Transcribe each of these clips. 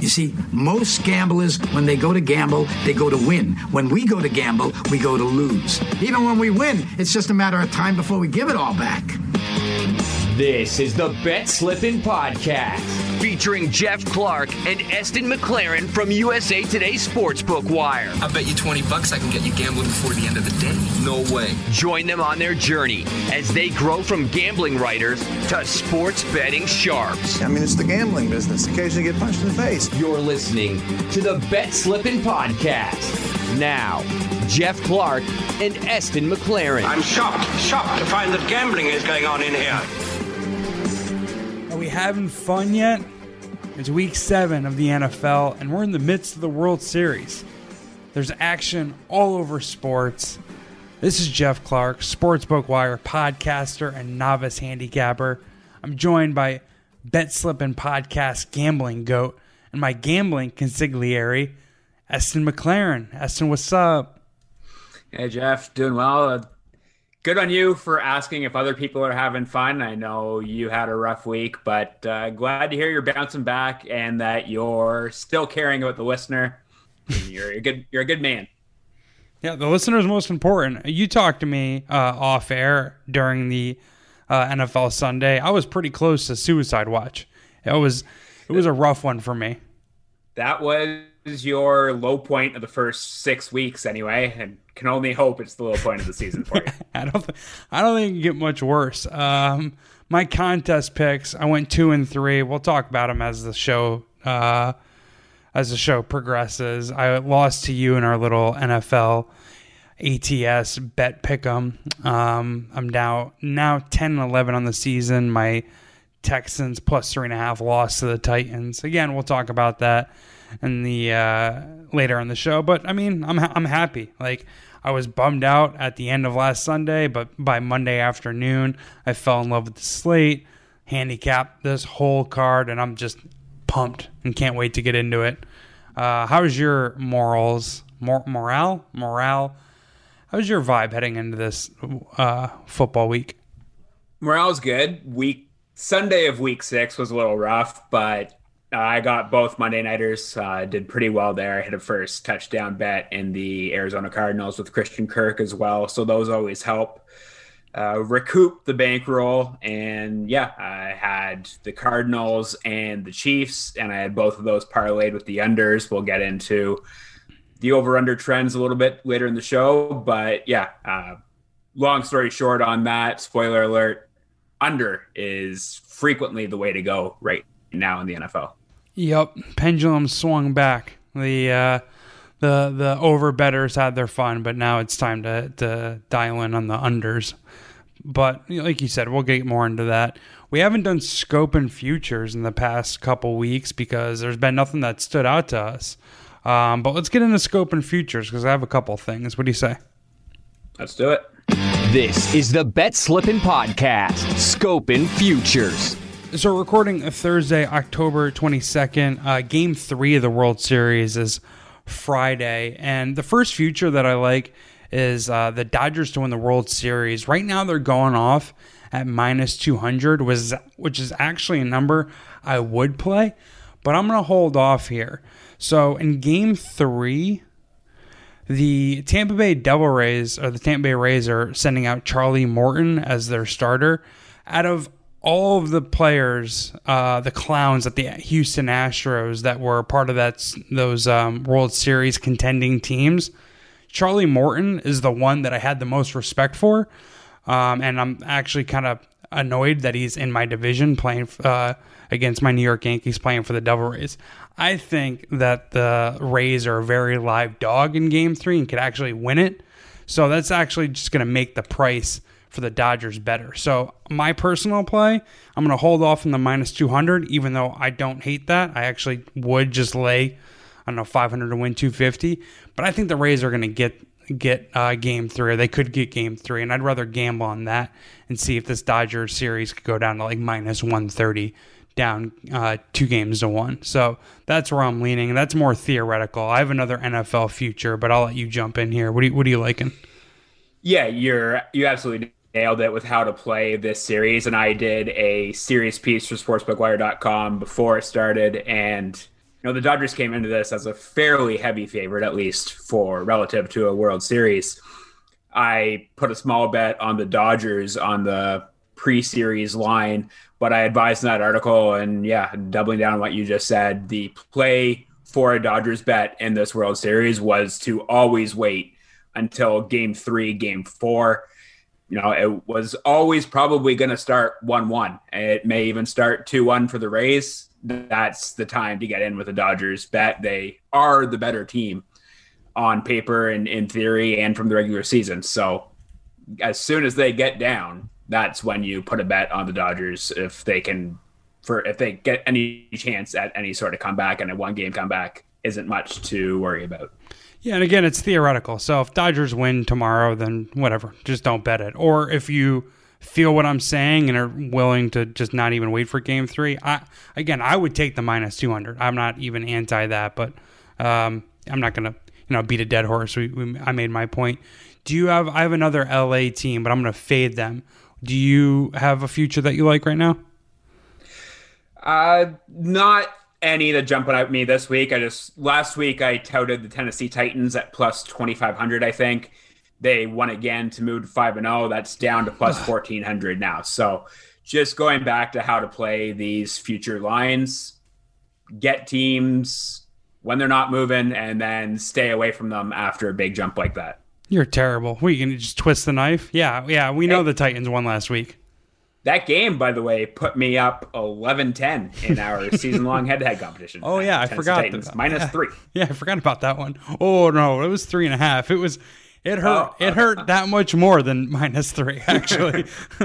You see, most gamblers, when they go to gamble, they go to win. When we go to gamble, we go to lose. Even when we win, it's just a matter of time before we give it all back. This is the Bet Slippin' Podcast, featuring Jeff Clark and Eston McLaren from USA Today Sportsbook Wire. I bet you $20 I can get you gambling before the end of the day. No way. Join them on their journey as they grow from gambling writers to sports betting sharps. I mean, it's the gambling business. Occasionally you get punched in the face. You're listening to the Bet Slippin' Podcast. Now, Jeff Clark and Eston McLaren. I'm shocked to find that gambling is going on in here. Are we having fun yet? It's week 7 of the NFL, and we're in the midst of the World Series. There's action all over sports. This is Jeff Clark, Sportsbook Wire podcaster and novice handicapper. I'm joined by Bet Slippin' Podcast gambling goat and my gambling consigliere, Eston McLaren. Eston, what's up? Hey, Jeff. Doing well. Good on you for asking if other people are having fun. I know you had a rough week, but glad to hear you're bouncing back and that you're still caring about the listener. You're a good man. Yeah, the listener is most important. You talked to me off air during the NFL Sunday. I was pretty close to suicide watch. It was a rough one for me. That was your low point of the first 6 weeks anyway, and can only hope it's the low point of the season for you. I don't think it can get much worse. My contest picks, I went 2-3. We'll talk about them as the show progresses. I lost to you in our little NFL ATS bet pick'em. I'm now 10-11 on the season. My Texans plus 3.5 lost to the Titans. Again, we'll talk about that in the later in the show. But I mean, I'm happy. Like, I was bummed out at the end of last Sunday, but by Monday afternoon, I fell in love with the slate, handicapped this whole card, and I'm just pumped and can't wait to get into it. How's your morale? How's your vibe heading into this football week? Morale's good. Sunday of week 6 was a little rough, but I got both Monday nighters, did pretty well there. I hit a first touchdown bet in the Arizona Cardinals with Christian Kirk as well. So those always help recoup the bankroll. And yeah, I had the Cardinals and the Chiefs, and I had both of those parlayed with the unders. We'll get into the over-under trends a little bit later in the show. But yeah, long story short on that, spoiler alert, under is frequently the way to go right now in the NFL. Yep, pendulum swung back. The over bettors had their fun, but now it's time to dial in on the unders. But like you said, we'll get more into that. We haven't done scope and futures in the past couple weeks because there's been nothing that stood out to us. But let's get into scope and futures because I have a couple things. What do you say? Let's do it. This is the Bet Slippin' Podcast, Scope and Futures. So we're recording Thursday, October 22nd. Game 3 of the World Series is Friday. And the first future that I like is the Dodgers to win the World Series. Right now they're going off at minus 200, which is actually a number I would play. But I'm going to hold off here. So in Game 3, the Tampa Bay Rays are sending out Charlie Morton as their starter. Out of all of the players, the clowns at the Houston Astros that were part of those World Series contending teams, Charlie Morton is the one that I had the most respect for. And I'm actually kind of annoyed that he's in my division playing against my New York Yankees playing for the Devil Rays. I think that the Rays are a very live dog in Game 3 and could actually win it. So that's actually just going to make the price for the Dodgers better. So my personal play, I'm going to hold off on the minus 200, even though I don't hate that. I actually would just lay, 500 to win 250. But I think the Rays are going to get Game 3, or they could get Game 3, and I'd rather gamble on that and see if this Dodgers series could go down to like minus 130, down 2-1. So that's where I'm leaning. That's more theoretical. I have another NFL future, but I'll let you jump in here. What are you liking? Yeah, you absolutely nailed it with how to play this series, and I did a series piece for sportsbookwire.com before it started, and the Dodgers came into this as a fairly heavy favorite, at least for relative to a World Series. I put a small bet on the Dodgers on the pre-series line, but I advised in that article, and doubling down on what you just said, the play for a Dodgers bet in this World Series was to always wait until Game 3, Game 4. It was always probably going to start 1-1. It may even start 2-1 for the Rays. That's the time to get in with the Dodgers bet. They are the better team on paper and in theory and from the regular season. So as soon as they get down, that's when you put a bet on the Dodgers if they get any chance at any sort of comeback, and a one-game comeback isn't much to worry about. Yeah, and again, it's theoretical. So if Dodgers win tomorrow, then whatever, just don't bet it. Or if you feel what I'm saying and are willing to just not even wait for Game 3, I would take the minus 200. I'm not even anti that, but I'm not going to beat a dead horse. I made my point. I have another LA team, but I'm going to fade them. Do you have a future that you like right now? Not any that jumping out at me this week. Last week I touted the Tennessee Titans at plus 2,500, I think. They won again to move to 5-0. That's down to plus 1,400 now. So just going back to how to play these future lines, get teams when they're not moving and then stay away from them after a big jump like that. You're terrible. What, you can just twist the knife? Yeah, we know the Titans won last week. That game, by the way, put me up 11-10 in our season-long head-to-head competition. Oh, yeah, I forgot. Titans, -3. Yeah, I forgot about that one. Oh, no, it was 3.5. It hurt. It hurt that much more than -3, actually.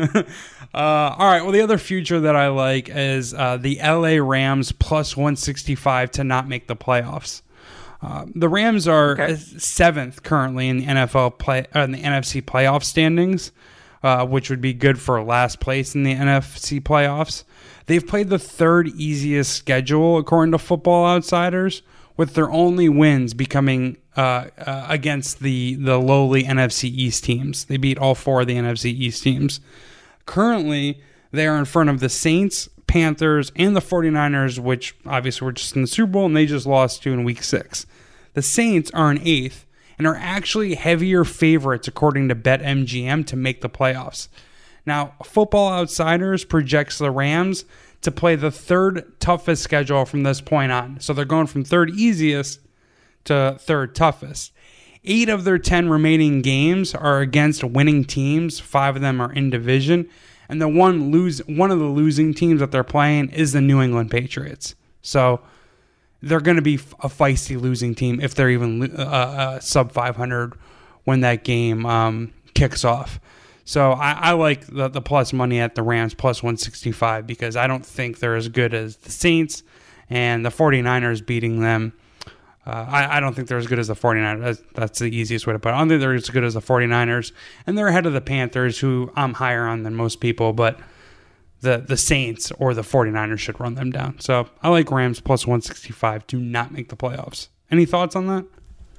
All right, well, the other future that I like is the LA Rams plus 165 to not make the playoffs. The Rams are 7th currently in the NFC playoff standings, which would be good for last place in the NFC playoffs. They've played the 3rd easiest schedule according to Football Outsiders, with their only wins becoming against the lowly NFC East teams. They beat all 4 of the NFC East teams. Currently, they are in front of the Saints, Panthers, and the 49ers, which obviously were just in the Super Bowl, and they just lost to in Week 6. The Saints are in 8th and are actually heavier favorites, according to BetMGM, to make the playoffs. Now, Football Outsiders projects the Rams to play the 3rd toughest schedule from this point on. So they're going from 3rd easiest to 3rd toughest. 8 of their 10 remaining games are against winning teams. 5 of them are in division. And one of the losing teams that they're playing is the New England Patriots. So they're going to be a feisty losing team if they're even sub 500 when that game kicks off. So I like the plus money at the Rams, plus 165, because I don't think they're as good as the Saints and the 49ers beating them. I don't think they're as good as the 49ers. That's the easiest way to put it. I don't think they're as good as the 49ers. And they're ahead of the Panthers, who I'm higher on than most people, but the Saints or the 49ers should run them down. So I like Rams plus 165 to not make the playoffs. Any thoughts on that?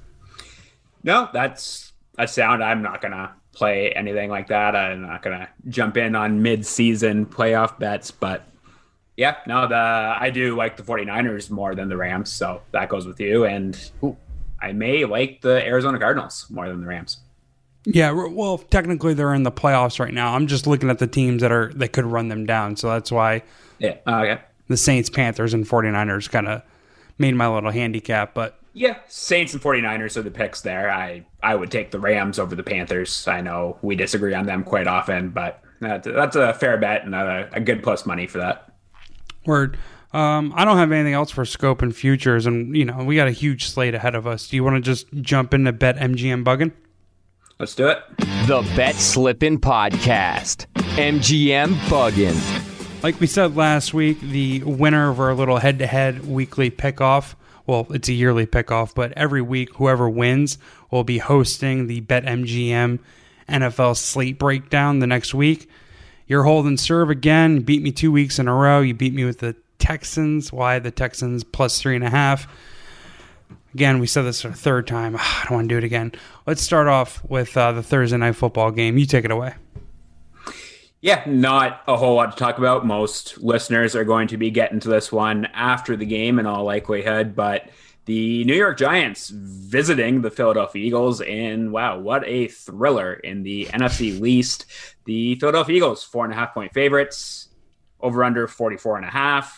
No, that's a sound. I'm not going to play anything like that. I'm not going to jump in on mid-season playoff bets, but yeah, no, I do like the 49ers more than the Rams, so that goes with you. And I may like the Arizona Cardinals more than the Rams. Yeah, well, technically they're in the playoffs right now. I'm just looking at the teams that could run them down, so that's why the Saints, Panthers, and 49ers kind of made my little handicap. But yeah, Saints and 49ers are the picks there. I would take the Rams over the Panthers. I know we disagree on them quite often, but that's a fair bet and a good plus money for that. Word. I don't have anything else for scope and futures, and we got a huge slate ahead of us. Do you want to just jump into BetMGM bugging? Let's do it. The Bet Slippin' Podcast. MGM bugging. Like we said last week, the winner of our little head-to-head weekly pickoff, well, it's a yearly pickoff, but every week whoever wins will be hosting the BetMGM NFL slate breakdown the next week. You're holding serve again. You beat me 2 weeks in a row. You beat me with the Texans. Why the Texans plus 3.5? Again, we said this for the 3rd time. I don't want to do it again. Let's start off with the Thursday Night Football game. You take it away. Yeah, not a whole lot to talk about. Most listeners are going to be getting to this one after the game in all likelihood, but the New York Giants visiting the Philadelphia Eagles, and wow, what a thriller in the NFC Least. The Philadelphia Eagles, 4.5-point favorites, over under 44.5.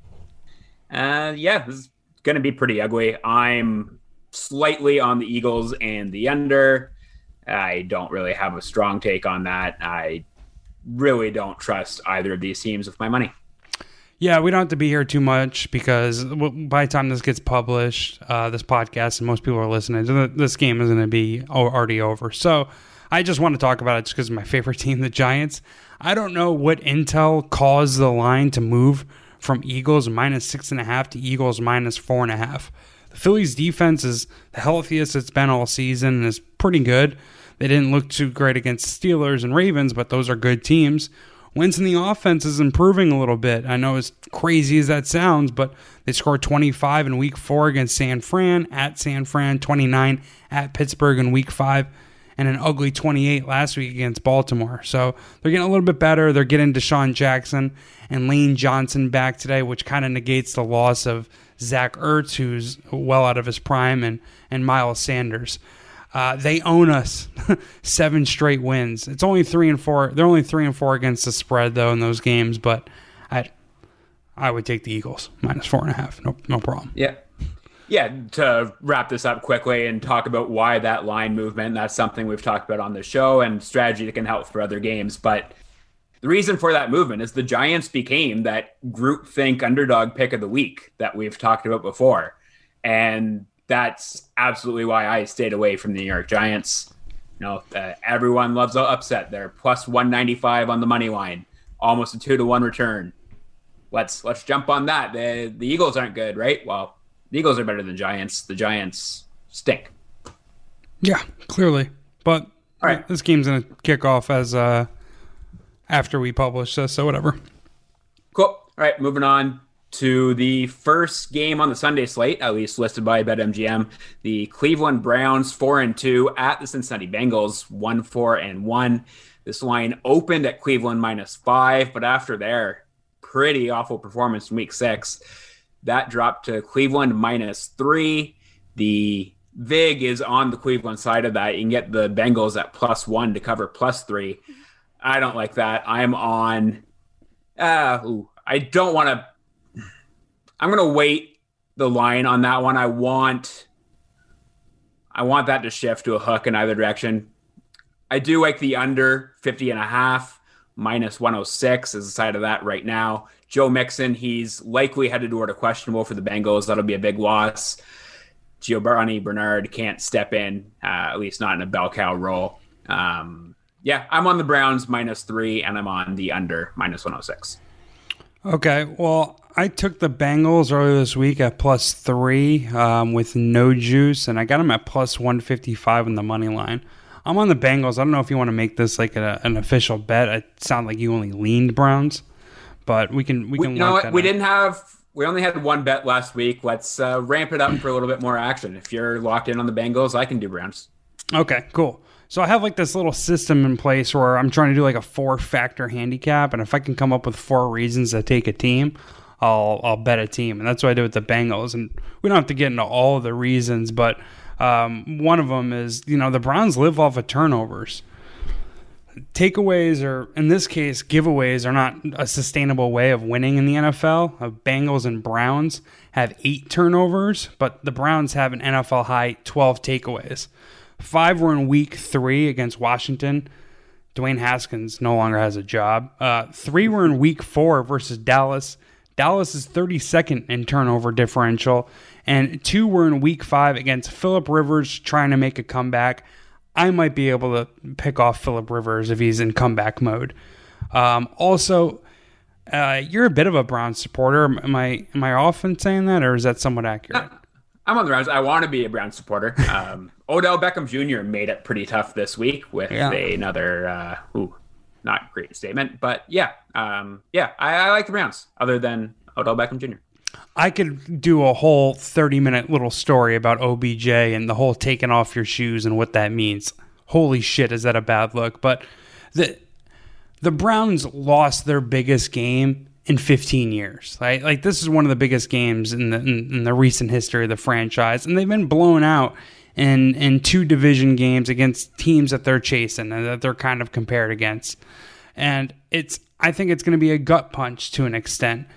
This is going to be pretty ugly. I'm slightly on the Eagles and the under. I don't really have a strong take on that. I really don't trust either of these teams with my money. Yeah, we don't have to be here too much because by the time this gets published, this podcast, and most people are listening, this game is going to be already over. So I just want to talk about it just because of my favorite team, the Giants. I don't know what intel caused the line to move from Eagles -6.5 to Eagles -4.5. The Phillies' defense is the healthiest it's been all season and is pretty good. They didn't look too great against Steelers and Ravens, but those are good teams. Wentz in the offense is improving a little bit. I know as crazy as that sounds, but they scored 25 in Week 4 against San Fran, at San Fran, 29 at Pittsburgh in Week 5, and an ugly 28 last week against Baltimore. So they're getting a little bit better. They're getting Deshaun Jackson and Lane Johnson back today, which kind of negates the loss of Zach Ertz, who's well out of his prime, and Miles Sanders. They own us 7 straight wins. It's only 3-4. They're only 3-4 against the spread though in those games, but I would take the Eagles -4.5. No problem. Yeah. Yeah, to wrap this up quickly and talk about why that line movement, that's something we've talked about on the show and strategy that can help for other games. But the reason for that movement is the Giants became that groupthink underdog pick of the week that we've talked about before. And that's absolutely why I stayed away from the New York Giants. Everyone loves an upset. They're plus 195 on the money line, almost a 2-to-1 return. Let's jump on that. The Eagles aren't good, right? Well, the Eagles are better than the Giants. The Giants stink. Yeah, clearly. But all right, this game's going to kick off as after we publish this, so whatever. Cool. All right, moving on to the first game on the Sunday slate, at least listed by BetMGM. The Cleveland Browns 4-2 at the Cincinnati Bengals 1-4-1. This line opened at Cleveland -5, but after their pretty awful performance in Week 6, that dropped to Cleveland -3. The VIG is on the Cleveland side of that. You can get the Bengals at +1 to cover +3. I don't like that. I'm on. I don't want to. I'm going to wait the line on that one. I want that to shift to a hook in either direction. I do like the under 50.5, -106 is the side of that right now. Joe Mixon, he's likely headed toward a questionable for the Bengals. That'll be a big loss. Giovanni Bernard can't step in, at least not in a bell cow role. I'm on the Browns -3, and I'm on the under -106. Okay, well, I took the Bengals earlier this week at +3 with no juice, and I got them at +155 on the money line. I'm on the Bengals. I don't know if you want to make this like an official bet. It sounded like you only leaned Browns, but we can. You know what? We only had one bet last week. Let's ramp it up for a little bit more action. If you're locked in on the Bengals, I can do Browns. Okay, cool. So I have like this little system in place where I'm trying to do like a 4-factor handicap, and if I can come up with 4 reasons to take a team, I'll bet a team, and that's what I did with the Bengals. And we don't have to get into all of the reasons, but one of them is the Browns live off of turnovers. Takeaways, or in this case giveaways, are not a sustainable way of winning in the NFL. Bengals and Browns have 8 turnovers, but the Browns have an NFL high 12 takeaways. 5 were in Week 3 against Washington. Dwayne Haskins no longer has a job. 3 were in Week 4 versus Dallas. Dallas is 32nd in turnover differential. And 2 were in Week 5 against Phillip Rivers trying to make a comeback. I might be able to pick off Phillip Rivers if he's in comeback mode. Also, you're a bit of a Browns supporter. Am I off in saying that, or is that somewhat accurate? I'm on the Browns. I want to be a Browns supporter. Odell Beckham Jr. made it pretty tough this week with another not great statement. But I like the Browns other than Odell Beckham Jr. I could do a whole 30-minute little story about OBJ and the whole taking off your shoes and what that means. Holy shit, is that a bad look? But the the Browns lost their biggest game in 15 years. Right? Like, this is one of the biggest games in the recent history of the franchise, and they've been blown out in 2 division games against teams that they're chasing and that they're kind of compared against. And I think it's going to be a gut punch to an extent.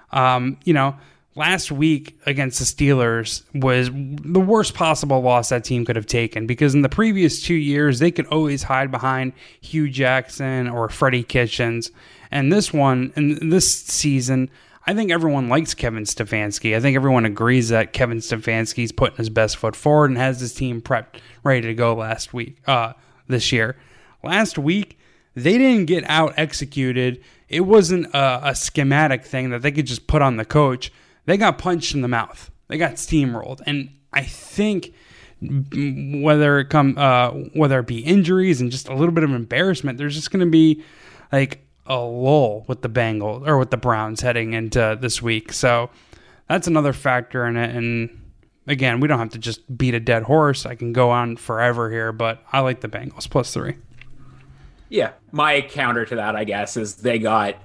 Last week against the Steelers was the worst possible loss that team could have taken, because in the previous 2 years, they could always hide behind Hugh Jackson or Freddie Kitchens. And this season, I think everyone likes Kevin Stefanski. I think everyone agrees that Kevin Stefanski's putting his best foot forward and has his team prepped, ready to go this year. Last week, they didn't get out executed. It wasn't a schematic thing that they could just put on the coach. They got punched in the mouth. They got steamrolled. And I think whether it be injuries and just a little bit of embarrassment, there's just going to be like a lull with the Bengals or with the Browns heading into this week. So that's another factor in it. And again, we don't have to just beat a dead horse. I can go on forever here, but I like the Bengals +3. Yeah, my counter to that, I guess, is they got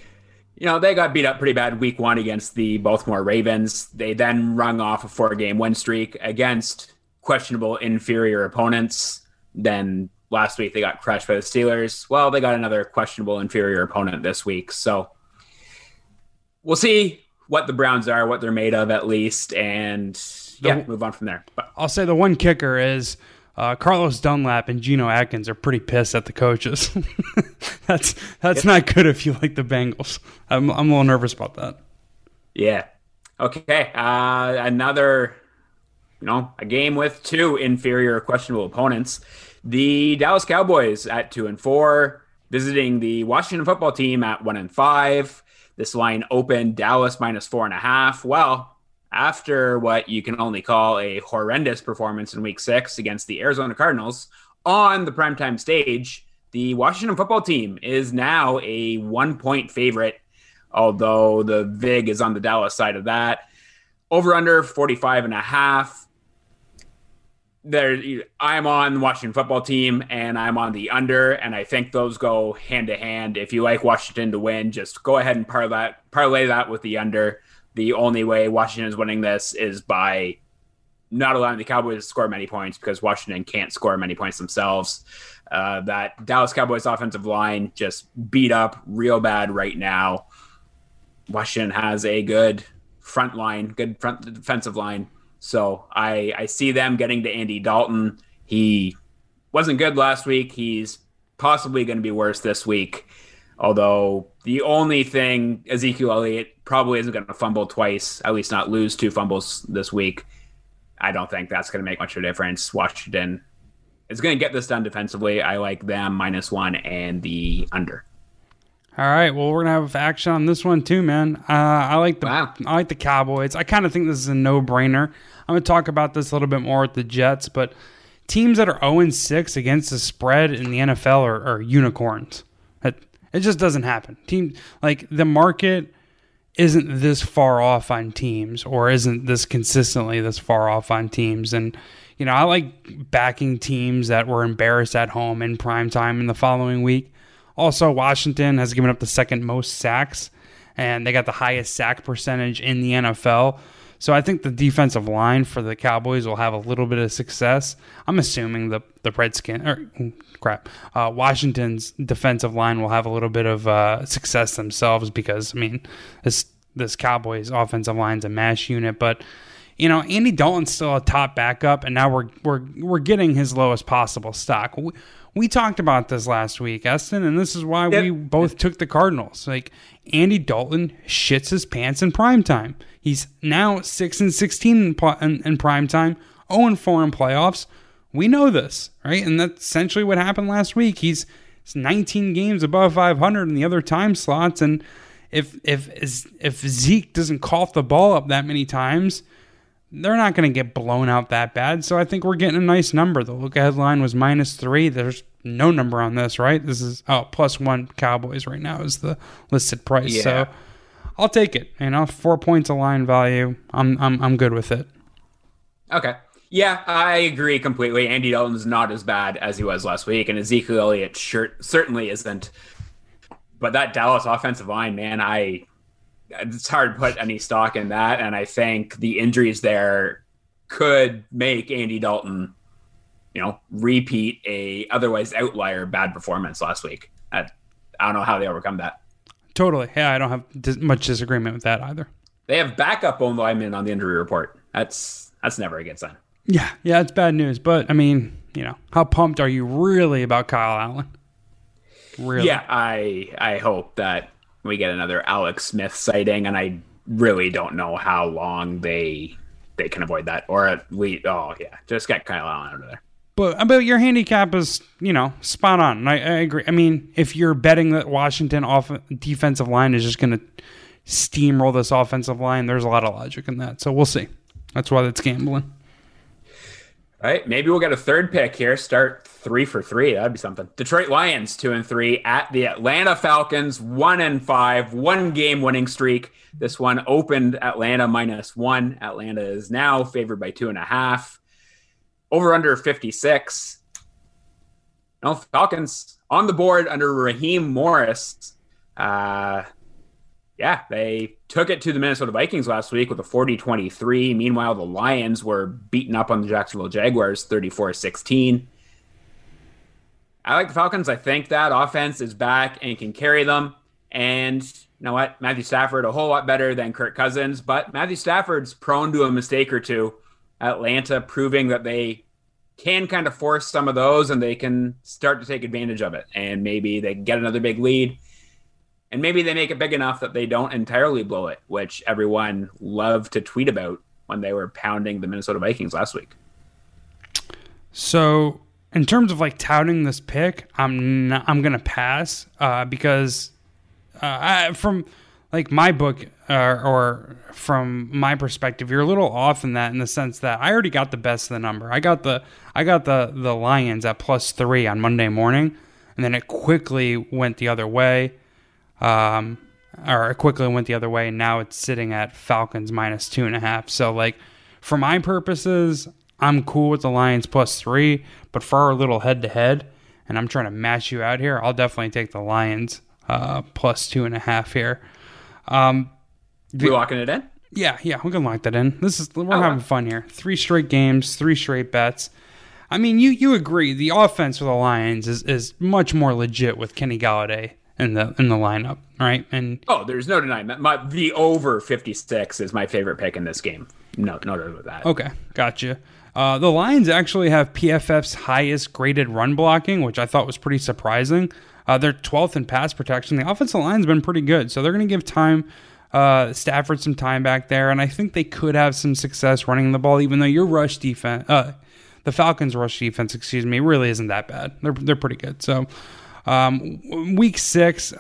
beat up pretty bad week 1 against the Baltimore Ravens. They then rung off a 4-game win streak against questionable inferior opponents. Then last week they got crushed by the Steelers. Well, they got another questionable inferior opponent this week. So we'll see what the Browns are, what they're made of at least, and move on from there. But I'll say the one kicker is Carlos Dunlap and Geno Atkins are pretty pissed at the coaches. That's not good if you like the Bengals. I'm a little nervous about that. Yeah. Okay. Another, a game with 2 inferior questionable opponents. The Dallas Cowboys at 2-4, visiting the Washington football team at 1-5. This line opened Dallas -4.5. Well, after what you can only call a horrendous performance in week 6 against the Arizona Cardinals on the primetime stage, the Washington football team is now a 1-point favorite, although the VIG is on the Dallas side of that. Over under 45.5. I'm on the Washington football team and I'm on the under, and I think those go hand to hand. If you like Washington to win, just go ahead and parlay that with the under. The only way Washington is winning this is by not allowing the Cowboys to score many points, because Washington can't score many points themselves. That Dallas Cowboys offensive line just beat up real bad right now. Washington has a good front defensive line. So I see them getting to Andy Dalton. He wasn't good last week. He's possibly going to be worse this week. Although the only thing, Ezekiel Elliott probably isn't going to fumble twice, at least not lose 2 fumbles this week. I don't think that's going to make much of a difference. Washington is going to get this done defensively. I like them -1 and the under. All right, well, we're gonna have action on this one too, man. I like the Cowboys. I kind of think this is a no-brainer. I'm gonna talk about this a little bit more with the Jets, but teams that are 0-6 against the spread in the NFL are unicorns. It just doesn't happen. The market isn't this far off on teams, or isn't this consistently this far off on teams. And I like backing teams that were embarrassed at home in prime time in the following week. Also, Washington has given up the 2nd most sacks, and they got the highest sack percentage in the NFL. So I think the defensive line for the Cowboys will have a little bit of success. I'm assuming the Washington's defensive line will have a little bit of success themselves, because this Cowboys offensive line's a mash unit. But Andy Dalton's still a top backup, and now we're getting his lowest possible stock. We talked about this last week, Eston, and this is why we both took the Cardinals. Andy Dalton shits his pants in primetime. He's now 6-16 in primetime, 0-4 in playoffs. We know this, right? And that's essentially what happened last week. He's 19 games above 500 in the other time slots, and if Zeke doesn't cough the ball up that many times, they're not going to get blown out that bad. So I think we're getting a nice number. The look-ahead line was -3. There's no number on this, right? This is +1 Cowboys right now is the listed price. Yeah. So I'll take it. 4 points of line value. I'm good with it. Okay. Yeah, I agree completely. Andy Dalton's not as bad as he was last week, and Ezekiel Elliott certainly isn't. But that Dallas offensive line, man, it's hard to put any stock in that. And I think the injuries there could make Andy Dalton, repeat a otherwise outlier bad performance last week. I don't know how they overcome that. Totally. Yeah, I don't have much disagreement with that either. They have backup own linemen on the injury report. That's never a good sign. Yeah, it's bad news. But, I mean, how pumped are you really about Kyle Allen? Really? Yeah, I hope that we get another Alex Smith sighting, and I really don't know how long they can avoid that. Or just get Kyle Allen out of there. But your handicap is, spot on. And I agree. I mean, if you're betting that Washington defensive line is just going to steamroll this offensive line, there's a lot of logic in that. So we'll see. That's why that's gambling. All right, maybe we'll get a third pick here. Start 3 for 3. That'd be something. Detroit Lions 2-3 at the Atlanta Falcons 1-5, 1 game winning streak. This one opened Atlanta -1. Atlanta is now favored by 2.5. Over under 56. No, Falcons on the board under Raheem Morris. They took it to the Minnesota Vikings last week with a 40-23. Meanwhile, the Lions were beaten up on the Jacksonville Jaguars 34-16. I like the Falcons. I think that offense is back and can carry them. And you know what? Matthew Stafford, a whole lot better than Kirk Cousins, but Matthew Stafford's prone to a mistake or two. Atlanta proving that they can kind of force some of those and they can start to take advantage of it. And maybe they can get another big lead. And maybe they make it big enough that they don't entirely blow it, which everyone loved to tweet about when they were pounding the Minnesota Vikings last week. So in terms of touting this pick, I'm going to pass because from my book or from my perspective, you're a little off in that in the sense that I already got the best of the number. I got the Lions at +3 on Monday morning, and then it quickly went the other way. And now it's sitting at Falcons -2.5. So for my purposes, I'm cool with the Lions +3, but for our little head-to-head, and I'm trying to match you out here, I'll definitely take the Lions +2.5 here. We locking it in? Yeah, we can lock that in. We're having fun here. 3 straight games, 3 straight bets. I mean, you agree the offense for the Lions is much more legit with Kenny Golladay in the lineup, right? And there's no denying that. The over 56 is my favorite pick in this game. No doubt about that. Okay, gotcha. The Lions actually have PFF's highest graded run blocking, which I thought was pretty surprising. They're 12th in pass protection. The offensive line's been pretty good, so they're going to give Stafford some time back there, and I think they could have some success running the ball, even though your rush defense, the Falcons' rush defense, really isn't that bad. They're pretty good. So, week 6,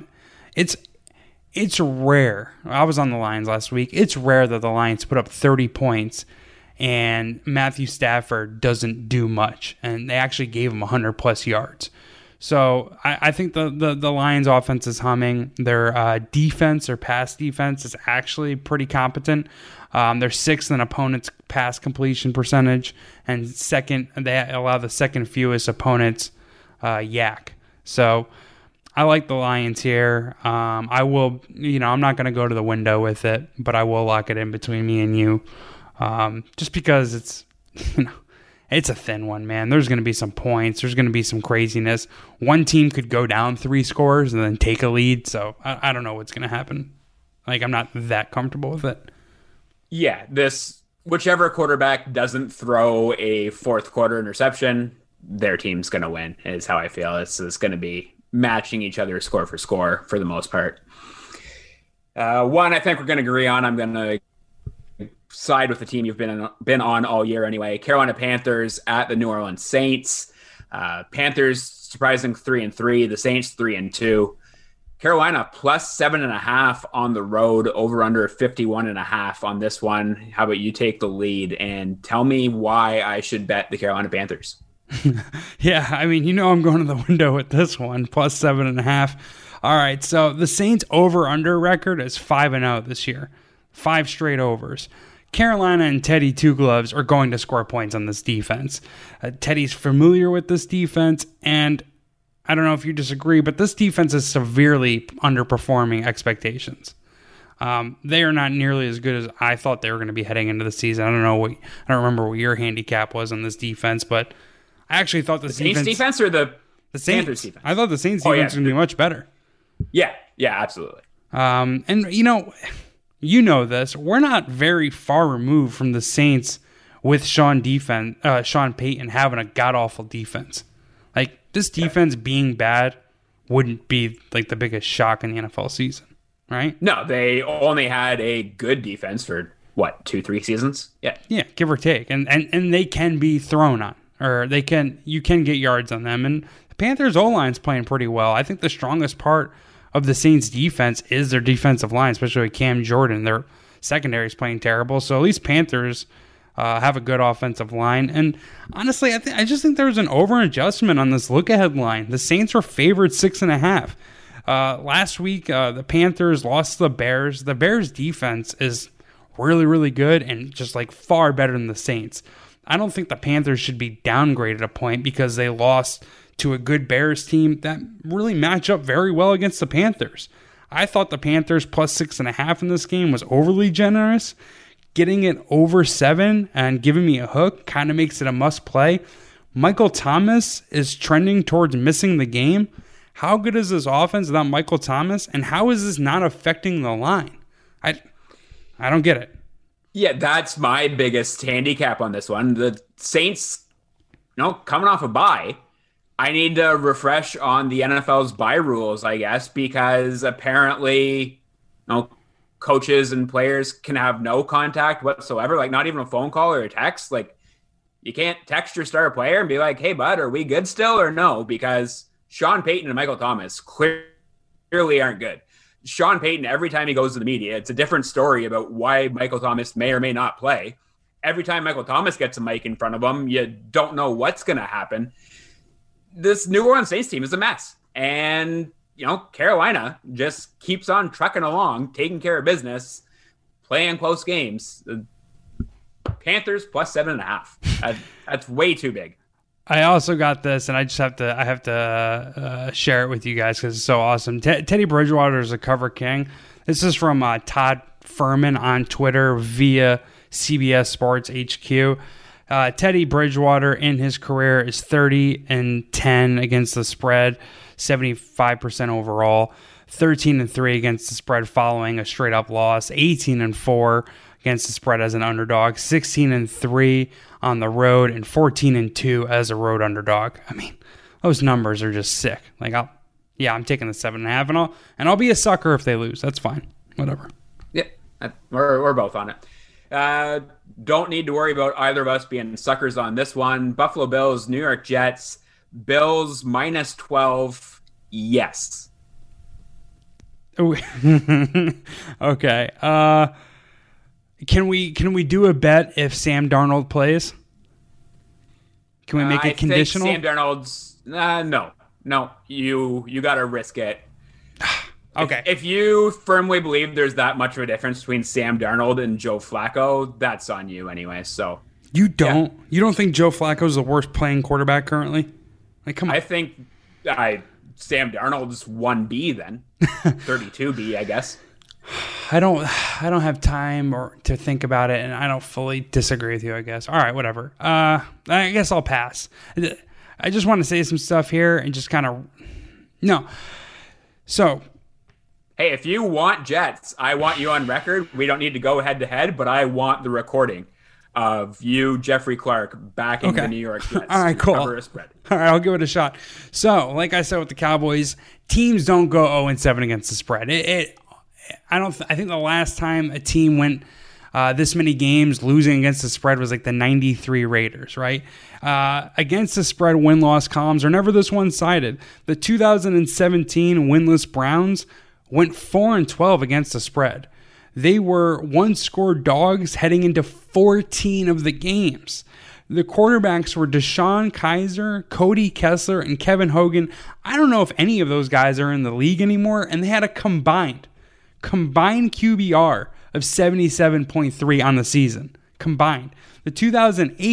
it's rare. I was on the Lions last week. It's rare that the Lions put up 30 points and Matthew Stafford doesn't do much, and they actually gave him 100+ yards. So I think the Lions offense is humming. Their defense or pass defense is actually pretty competent. They're 6th in opponents' pass completion percentage, and second, they allow the second fewest opponents yak. So I like the Lions here. I will, I'm not going to go to the window with it, but I will lock it in between me and you, just because it's, it's a thin one, man. There's going to be some points. There's going to be some craziness. One team could go down 3 scores and then take a lead. So I don't know what's going to happen. I'm not that comfortable with it. Yeah, whichever quarterback doesn't throw a fourth quarter interception, their team's going to win, is how I feel. It's going to be matching each other score for the most part. One I think we're going to agree on. I'm going to side with the team you've been on all year anyway. Carolina Panthers at the New Orleans Saints. Panthers surprising 3-3. The Saints 3-2. Carolina +7.5 on the road, over under 51.5 on this one. How about you take the lead and tell me why I should bet the Carolina Panthers? Yeah, I'm going to the window with this one, +7.5. All right, so the Saints over-under record is 5-0 this year. 5 straight overs. Carolina and Teddy Two Gloves are going to score points on this defense. Teddy's familiar with this defense, and I don't know if you disagree, but this defense is severely underperforming expectations. They are not nearly as good as I thought they were going to be heading into the season. I don't remember what your handicap was on this defense, but I actually thought the Saints defense or the Saints Panthers defense? I thought the Saints defense was going to be much better. Yeah, absolutely. And you know this. We're not very far removed from the Saints with Sean Payton having a god-awful defense. Like, this defense being bad wouldn't be like the biggest shock in the NFL season, right? No, they only had a good defense for, 2-3 seasons? Yeah. Yeah, give or take. And they can be thrown on, or you can get yards on them. And the Panthers' O-line's playing pretty well. I think the strongest part of the Saints' defense is their defensive line, especially with Cam Jordan. Their secondary is playing terrible. So at least Panthers have a good offensive line. And honestly, I just think there was an over-adjustment on this look-ahead line. The Saints were favored 6.5. Last week, the Panthers lost to the Bears. The Bears' defense is really, really good and just like far better than the Saints. I don't think the Panthers should be downgraded a point because they lost to a good Bears team that really match up very well against the Panthers. I thought the Panthers plus 6.5 in this game was overly generous. Getting it over 7 and giving me a hook kind of makes it a must play. Michael Thomas is trending towards missing the game. How good is this offense without Michael Thomas? And how is this not affecting the line? I don't get it. Yeah, that's my biggest handicap on this one. The Saints, coming off a bye, I need to refresh on the NFL's bye rules, I guess, because apparently, coaches and players can have no contact whatsoever, like not even a phone call or a text. Like, you can't text your star player and be like, hey, bud, are we good still or no? Because Sean Payton and Michael Thomas clearly aren't good. Sean Payton, every time he goes to the media, it's a different story about why Michael Thomas may or may not play. Every time Michael Thomas gets a mic in front of him, you don't know what's going to happen. This New Orleans Saints team is a mess. And Carolina just keeps on trucking along, taking care of business, playing close games. The Panthers plus 7.5. That's way too big. I also got this, and I have to share it with you guys because it's so awesome. Teddy Bridgewater is a cover king. This is from Todd Furman on Twitter via CBS Sports HQ. Teddy Bridgewater in his career is 30-10 against the spread, 75% overall, 13-3 against the spread following a straight up loss, 18-4 against the spread as an underdog, 16-3 on the road, and 14-2 as a road underdog. I mean, those numbers are just sick. Like, I'm taking the 7.5, and I'll be a sucker if they lose. That's fine. Whatever. Yeah, we're both on it. Don't need to worry about either of us being suckers on this one. Buffalo Bills, New York Jets. Bills minus 12. Yes. Okay. Can we do a bet if Sam Darnold plays? Can we make it conditional? I think Sam Darnold's no. You got to risk it. Okay. If you firmly believe there's that much of a difference between Sam Darnold and Joe Flacco, that's on you anyway. So you don't think Joe Flacco's the worst playing quarterback currently? Like, come on. I think Sam Darnold's 1B then, 32B, I guess. I don't have time to think about it, and I don't fully disagree with you, I guess. All right, whatever. I guess I'll pass. I just want to say some stuff here and just kind of no. So. Hey, if you want Jets, I want you on record. We don't need to go head to head, but I want the recording of you, Jeffrey Clark, backing the New York Jets. All right, cool. Cover a spread. All right, I'll give it a shot. So, like I said with the Cowboys, teams don't go 0-7 against the spread. I think the last time a team went this many games losing against the spread was like the 93 Raiders, right? Against the spread win-loss columns are never this one-sided. The 2017 winless Browns went 4-12 against the spread. They were one-score dogs heading into 14 of the games. The quarterbacks were Deshaun Kaiser, Cody Kessler, and Kevin Hogan. I don't know if any of those guys are in the league anymore, and they had a combined QBR of 77.3 on the season. Combined. The 2008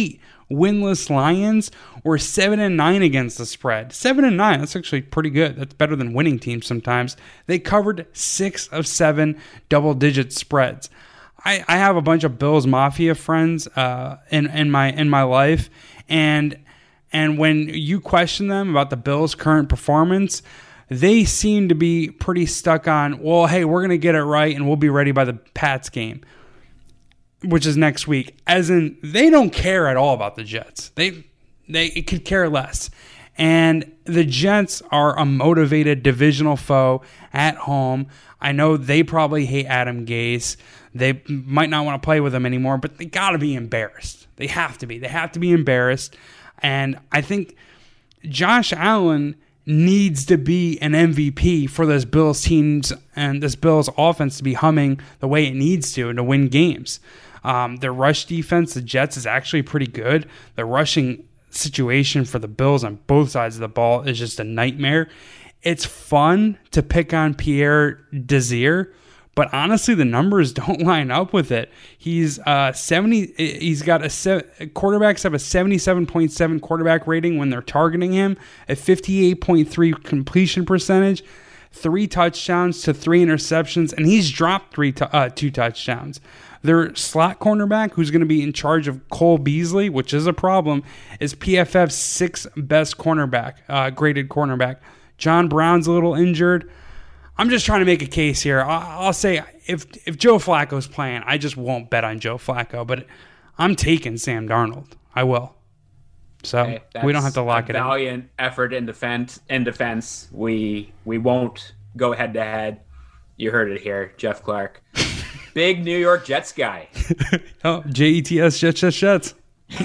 winless Lions were 7-9 against the spread. 7-9, that's actually pretty good. That's better than winning teams sometimes. They covered 6 of 7 double-digit spreads. I have a bunch of Bills Mafia friends in my life, and when you question them about the Bills' current performance, they seem to be pretty stuck on, well, hey, we're going to get it right and we'll be ready by the Pats game, which is next week. As in, they don't care at all about the Jets. They could care less. And the Jets are a motivated divisional foe at home. I know they probably hate Adam Gase. They might not want to play with him anymore, but they got to be embarrassed. They have to be. They have to be embarrassed. And I think Josh Allen needs to be an MVP for this Bills teams and this Bills offense to be humming the way it needs to and to win games. Their rush defense, the Jets, is actually pretty good. The rushing situation for the Bills on both sides of the ball is just a nightmare. It's fun to pick on Pierre Desir, but honestly, the numbers don't line up with it. He's 70. He's got quarterbacks have a 77.7 quarterback rating when they're targeting him, a 58.3 completion percentage, 3 touchdowns to 3 interceptions, and he's dropped 2 touchdowns. Their slot cornerback, who's going to be in charge of Cole Beasley, which is a problem, is PFF's 6th best cornerback, graded cornerback. John Brown's a little injured. I'm just trying to make a case here. I'll say if Joe Flacco's playing, I just won't bet on Joe Flacco, but I'm taking Sam Darnold. I will. So we don't have to lock it in. Valiant effort in defense. We won't go head to head. You heard it here, Jeff Clark. Big New York Jets guy. Oh, Jets, Jets.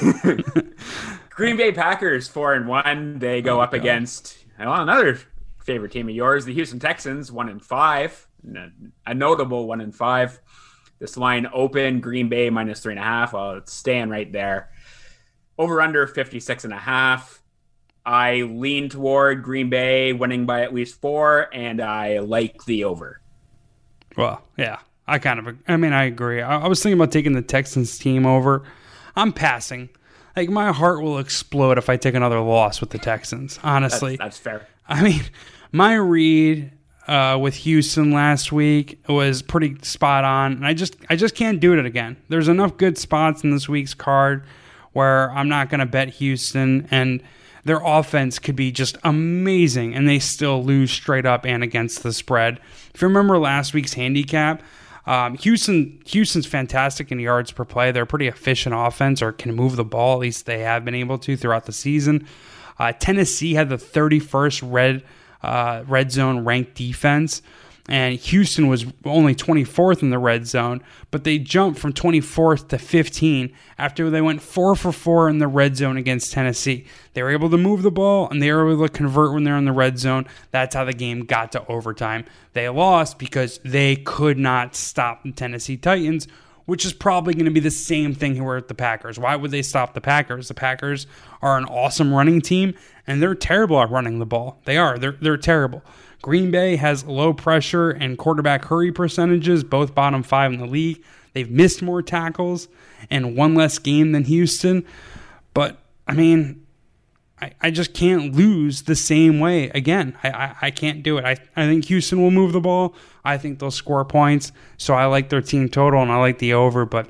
Green Bay Packers 4-1. They go up against another favorite team of yours, the Houston Texans, 1-5, a notable 1-5. This line open, Green Bay -3.5. Well, it's staying right there. Over under 56.5. I lean toward Green Bay winning by at least 4, and I like the over. Well, yeah, I agree. I was thinking about taking the Texans team over. I'm passing. Like, my heart will explode if I take another loss with the Texans, honestly. That's fair. I mean, my read with Houston last week was pretty spot on, and I just can't do it again. There's enough good spots in this week's card where I'm not going to bet Houston, and their offense could be just amazing, and they still lose straight up and against the spread. If you remember last week's handicap, Houston's fantastic in yards per play. They're a pretty efficient offense, or can move the ball. At least they have been able to throughout the season. Tennessee had the 31st red zone ranked defense, and Houston was only 24th in the red zone, but they jumped from 24th to 15 after they went 4 for 4 in the red zone against Tennessee. They were able to move the ball, and they were able to convert when they're in the red zone. That's how the game got to overtime. They lost because they could not stop the Tennessee Titans, which is probably going to be the same thing here with the Packers. Why would they stop the Packers? The Packers are an awesome running team, and they're terrible at running the ball. They are. They're terrible. Green Bay has low pressure and quarterback hurry percentages, both bottom 5 in the league. They've missed more tackles and one less game than Houston. But, I mean, I just can't lose the same way again. I can't do it. I think Houston will move the ball. I think they'll score points. So I like their team total and I like the over. But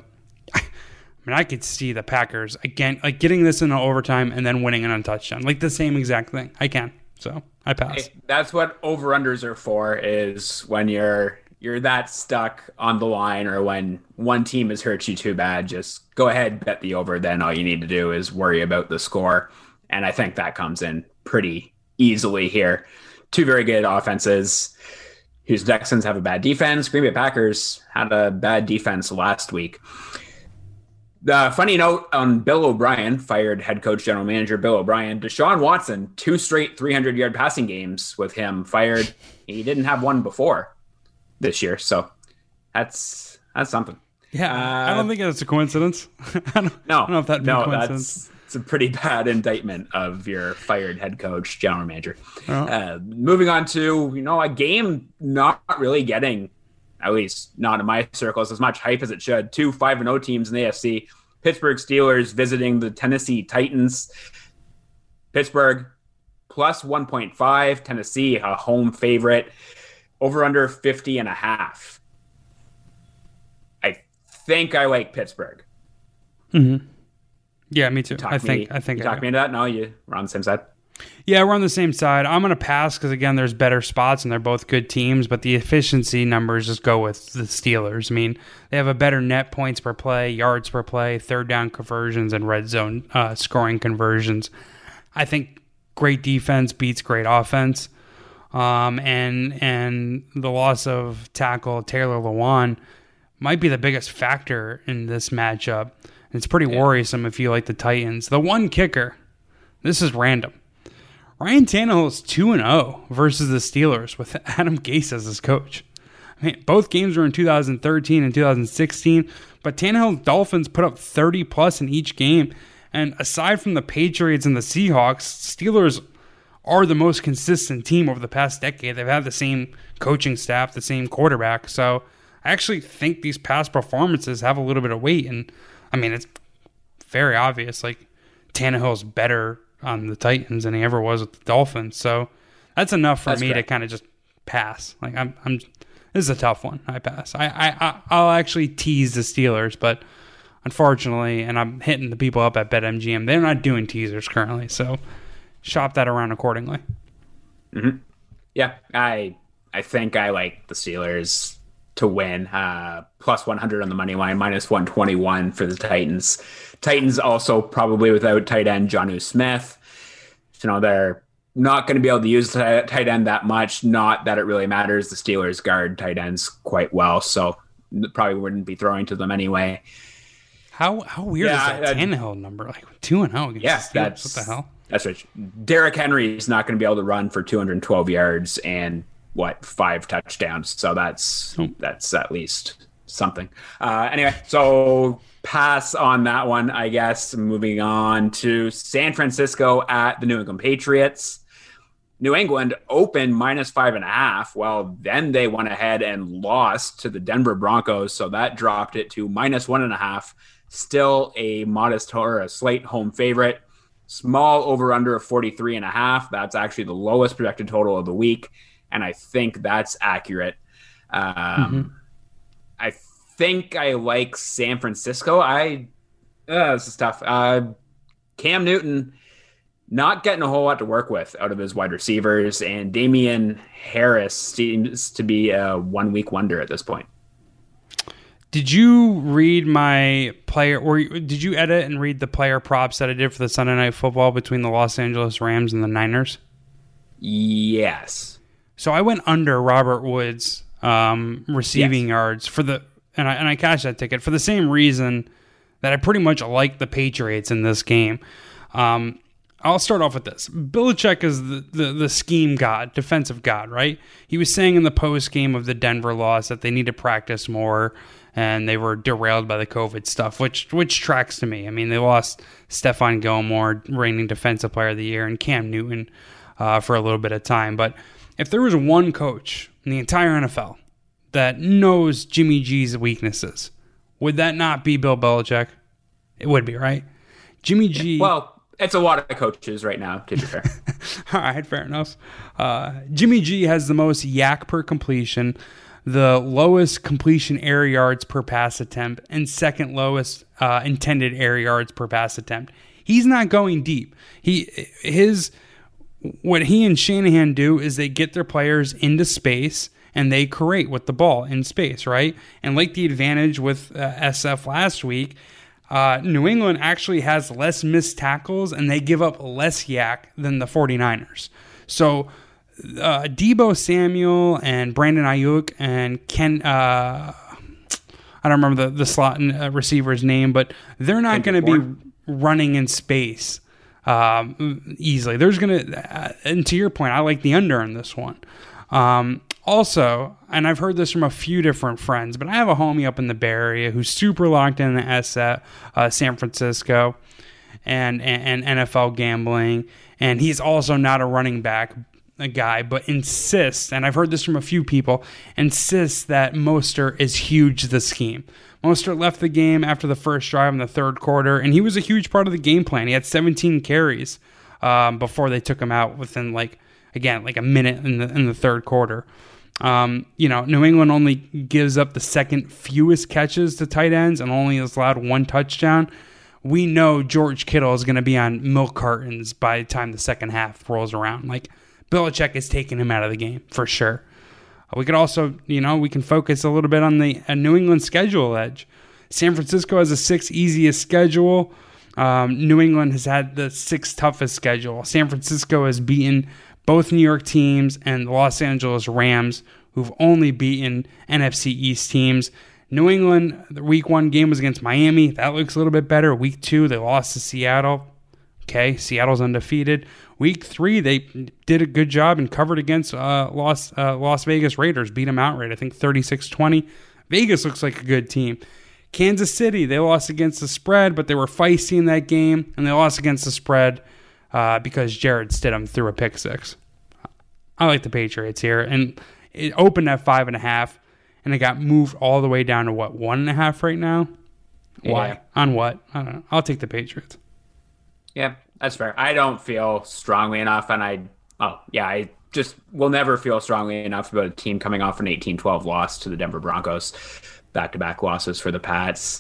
I could see the Packers again, like getting this in overtime and then winning it on touchdown, like the same exact thing. I can. So I pass. Hey, that's what over-unders are for, is when you're that stuck on the line, or when one team has hurt you too bad, just go ahead, bet the over. Then all you need to do is worry about the score. And I think that comes in pretty easily here. Two very good offenses. Houston Texans have a bad defense. Green Bay Packers had a bad defense last week. The funny note on Bill O'Brien, fired head coach, general manager Bill O'Brien, Deshaun Watson, 2 straight 300-yard passing games with him fired. He didn't have one before this year, so that's something. Yeah, I don't think that's a coincidence. I don't know if that'd be a coincidence. It's a pretty bad indictment of your fired head coach, general manager. Moving on to, a game not really getting, at least not in my circles, as much hype as it should. 2 5-0 teams in the AFC Pittsburgh Steelers visiting the Tennessee Titans. Pittsburgh plus 1.5. Tennessee, a home favorite. Over under 50.5. I think I like Pittsburgh. Mm-hmm. Yeah, me too. You I think you talked me into that? No, we're on the same side. Yeah, we're on the same side. I'm going to pass because, again, there's better spots and they're both good teams, but the efficiency numbers just go with the Steelers. I mean, they have a better net points per play, yards per play, third down conversions, and red zone scoring conversions. I think great defense beats great offense. And the loss of tackle Taylor Lewan might be the biggest factor in this matchup. It's pretty worrisome if you like the Titans. The one kicker, this is random. Ryan Tannehill is 2-0 versus the Steelers with Adam Gase as his coach. I mean, both games were in 2013 and 2016, but Tannehill's Dolphins put up 30-plus in each game. And aside from the Patriots and the Seahawks, Steelers are the most consistent team over the past decade. They've had the same coaching staff, the same quarterback. So I actually think these past performances have a little bit of weight. And, I mean, it's very obvious. Like, Tannehill's better on the Titans than he ever was with the Dolphins. So that's enough for me to kind of just pass. Like, I'm this is a tough one. I pass. I'll actually tease the Steelers, but unfortunately, and I'm hitting the people up at BetMGM, they're not doing teasers currently. So shop that around accordingly. Mm-hmm. Yeah, I think I like the Steelers to win. Plus 100 on the money line, minus 121 for the Titans. Titans also probably without tight end Jonnu Smith. They're not going to be able to use the tight end that much. Not that it really matters. The Steelers guard tight ends quite well, so probably wouldn't be throwing to them anyway. How weird is that Tannehill number? Like 2-0 against the Steelers. What the hell? That's right. Derrick Henry is not going to be able to run for 212 yards and 5 touchdowns. So that's at least something. Anyway, so pass on that one, I guess. Moving on to San Francisco at the New England Patriots. New England opened minus 5.5. Well, then they went ahead and lost to the Denver Broncos. So that dropped it to minus 1.5. Still a modest or a slight home favorite. Small over under of 43.5. That's actually the lowest projected total of the week. And I think that's accurate. I think I like San Francisco. This is tough. Cam Newton not getting a whole lot to work with out of his wide receivers, and Damian Harris seems to be a 1-week wonder at this point. Did you read my player, or did you edit and read the player props that I did for the Sunday Night Football between the Los Angeles Rams and the Niners? Yes. So I went under Robert Woods receiving yards and I cashed that ticket for the same reason that I pretty much like the Patriots in this game. I'll start off with this. Belichick is the scheme god, defensive god, right? He was saying in the post game of the Denver loss that they need to practice more, and they were derailed by the COVID stuff, which tracks to me. I mean, they lost Stephon Gilmore, reigning defensive player of the year, and Cam Newton for a little bit of time. But if there was one coach in the entire NFL that knows Jimmy G's weaknesses, would that not be Bill Belichick? It would be, right? Jimmy G. Well, it's a lot of coaches right now, to be fair. All right, fair enough. Jimmy G has the most yak per completion, the lowest completion air yards per pass attempt, and second lowest intended air yards per pass attempt. He's not going deep. What he and Shanahan do is they get their players into space and they create with the ball in space, right? And like the advantage with SF last week, New England actually has less missed tackles and they give up less yak than the 49ers. So Deebo Samuel and Brandon Ayuk and Ken, I don't remember the slot receiver's name, but they're not going to be running in space easily. There's going to, and to your point, I like the under on this one. Also, and I've heard this from a few different friends, but I have a homie up in the Bay Area who's super locked in the San Francisco and NFL gambling, and he's also not a running back guy, but insists, and I've heard this from a few people, insists that Mostert is huge the scheme. Mostert left the game after the first drive in the third quarter, and he was a huge part of the game plan. He had 17 carries before they took him out within a minute in the third quarter. New England only gives up the second fewest catches to tight ends and only has allowed one touchdown. We know George Kittle is going to be on milk cartons by the time the second half rolls around. Like, Belichick is taking him out of the game for sure. We could also, we can focus a little bit on the New England schedule edge. San Francisco has the sixth easiest schedule. New England has had the sixth toughest schedule. San Francisco has beaten both New York teams and the Los Angeles Rams, who've only beaten NFC East teams. New England, the week 1 game was against Miami. That looks a little bit better. Week 2, they lost to Seattle. Okay, Seattle's undefeated. Week 3, they did a good job and covered against Las Vegas Raiders. Beat them outright, I think 36-20. Vegas looks like a good team. Kansas City, they lost against the spread, but they were feisty in that game, and they lost against the spread because Jared Stidham threw a pick six. I like the Patriots here, and it opened at 5.5, and it got moved all the way down to 1.5 right now. Yeah. Why? On what? I don't know. I'll take the Patriots. Yeah, that's fair. I don't feel strongly enough, and I just will never feel strongly enough about a team coming off an 18-12 loss to the Denver Broncos. Back-to-back losses for the Pats.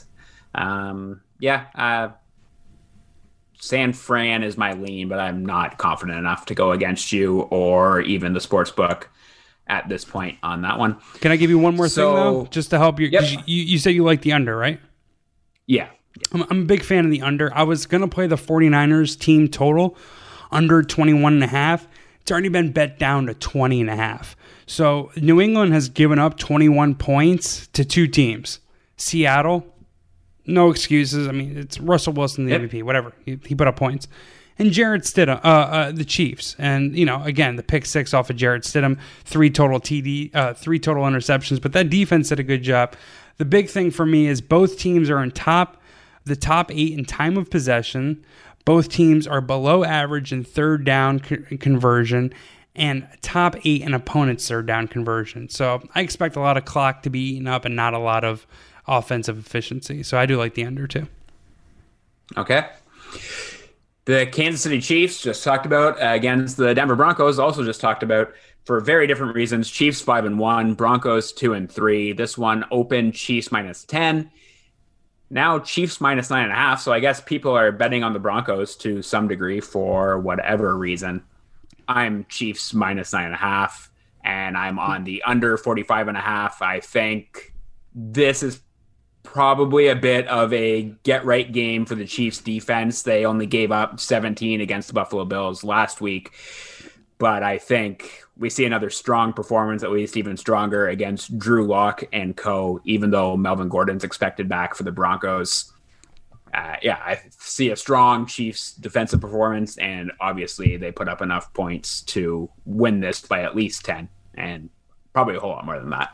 San Fran is my lean, but I'm not confident enough to go against you or even the sports book at this point on that one. Can I give you one more thing, though, just to help you? Yep. You said you like the under, right? Yeah. I'm a big fan of the under. I was going to play the 49ers team total under 21.5. It's already been bet down to 20.5. So New England has given up 21 points to two teams. Seattle, no excuses. I mean, it's Russell Wilson, the MVP, whatever. He put up points. And Jarrett Stidham, the Chiefs. And, again, the pick six off of Jarrett Stidham, three total interceptions. But that defense did a good job. The big thing for me is both teams are in the top 8 in time of possession. Both teams are below average in third down conversion and top 8 in opponent's third down conversion. So I expect a lot of clock to be eaten up and not a lot of offensive efficiency. So I do like the under too. Okay. The Kansas City Chiefs just talked about against the Denver Broncos, also just talked about for very different reasons. Chiefs 5-1, Broncos 2-3. This one open Chiefs -10. Now Chiefs -9.5. So I guess people are betting on the Broncos to some degree for whatever reason. I'm Chiefs -9.5, and I'm on the under 45.5. I think this is probably a bit of a get-right game for the Chiefs defense. They only gave up 17 against the Buffalo Bills last week, but I think we see another strong performance, at least even stronger, against Drew Lock and co, even though Melvin Gordon's expected back for the Broncos. I see a strong Chiefs defensive performance, and obviously they put up enough points to win this by at least 10, and probably a whole lot more than that.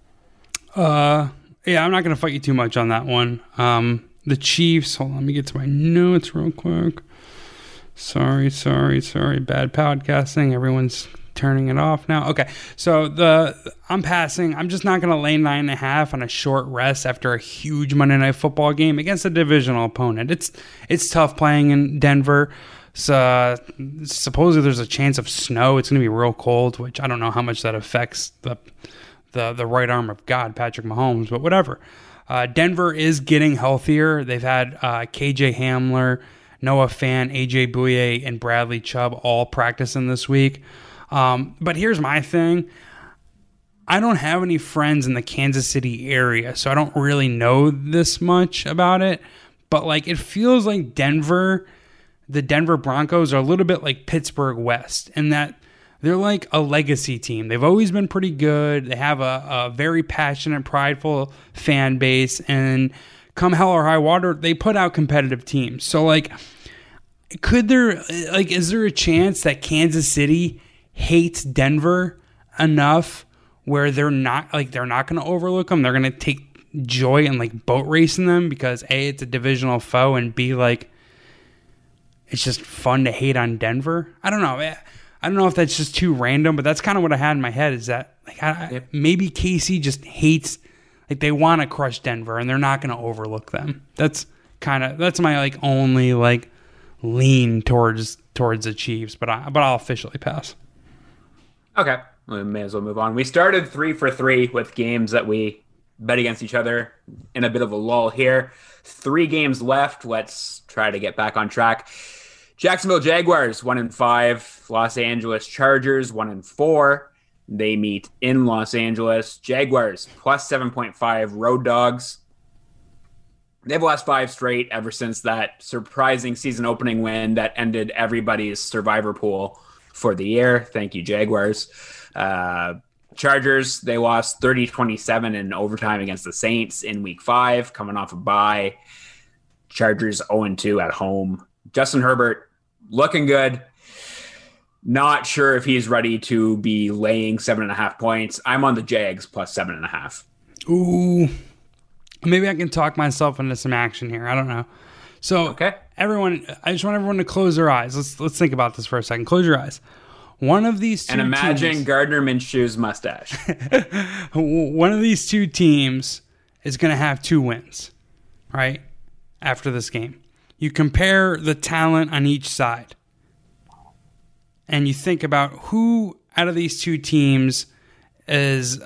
I'm not going to fight you too much on that one. The Chiefs, hold on, let me get to my notes real quick. Sorry, bad podcasting. Everyone's turning it off now. Okay, so I'm passing. I'm just not going to lay 9.5 on a short rest after a huge Monday Night Football game against a divisional opponent. It's tough playing in Denver. So supposedly there's a chance of snow. It's going to be real cold, which I don't know how much that affects the right arm of God, Patrick Mahomes, but whatever. Denver is getting healthier. They've had KJ Hamler, Noah Fant, AJ Bouye, and Bradley Chubb all practicing this week. But here's my thing. I don't have any friends in the Kansas City area, so I don't really know this much about it. But it feels like the Denver Broncos are a little bit like Pittsburgh West in that they're like a legacy team. They've always been pretty good. They have a very passionate, prideful fan base, and come hell or high water, they put out competitive teams. So is there a chance that Kansas City hates Denver enough where they're not going to overlook them? They're going to take joy in boat racing them because A, it's a divisional foe, and B, it's just fun to hate on Denver. I don't know. I don't know if that's just too random, but that's kind of what I had in my head is that maybe KC just hates Like they want to crush Denver, and they're not going to overlook them. That's my like only like lean towards the Chiefs, but I'll officially pass. Okay, we may as well move on. We started 3 for 3 with games that we bet against each other in a bit of a lull here. 3 games left. Let's try to get back on track. Jacksonville Jaguars 1-5. Los Angeles Chargers 1-4. They meet in Los Angeles. Jaguars plus 7.5 road dogs. They've lost 5 straight ever since that surprising season opening win that ended everybody's survivor pool for the year. Thank you, Jaguars. Chargers, they lost 30-27 in overtime against the Saints in week 5, coming off a bye. Chargers 0-2 at home. Justin Herbert looking good. Not sure if he's ready to be laying 7.5 points. I'm on the Jags plus 7.5. Ooh. Maybe I can talk myself into some action here. I don't know. So, okay. Everyone, I just want everyone to close their eyes. Let's think about this for a second. Close your eyes. One of these two and imagine teams, Gardner Minshew's mustache. One of these two teams is going to have 2 wins, right? After this game. You compare the talent on each side. And you think about who out of these 2 teams is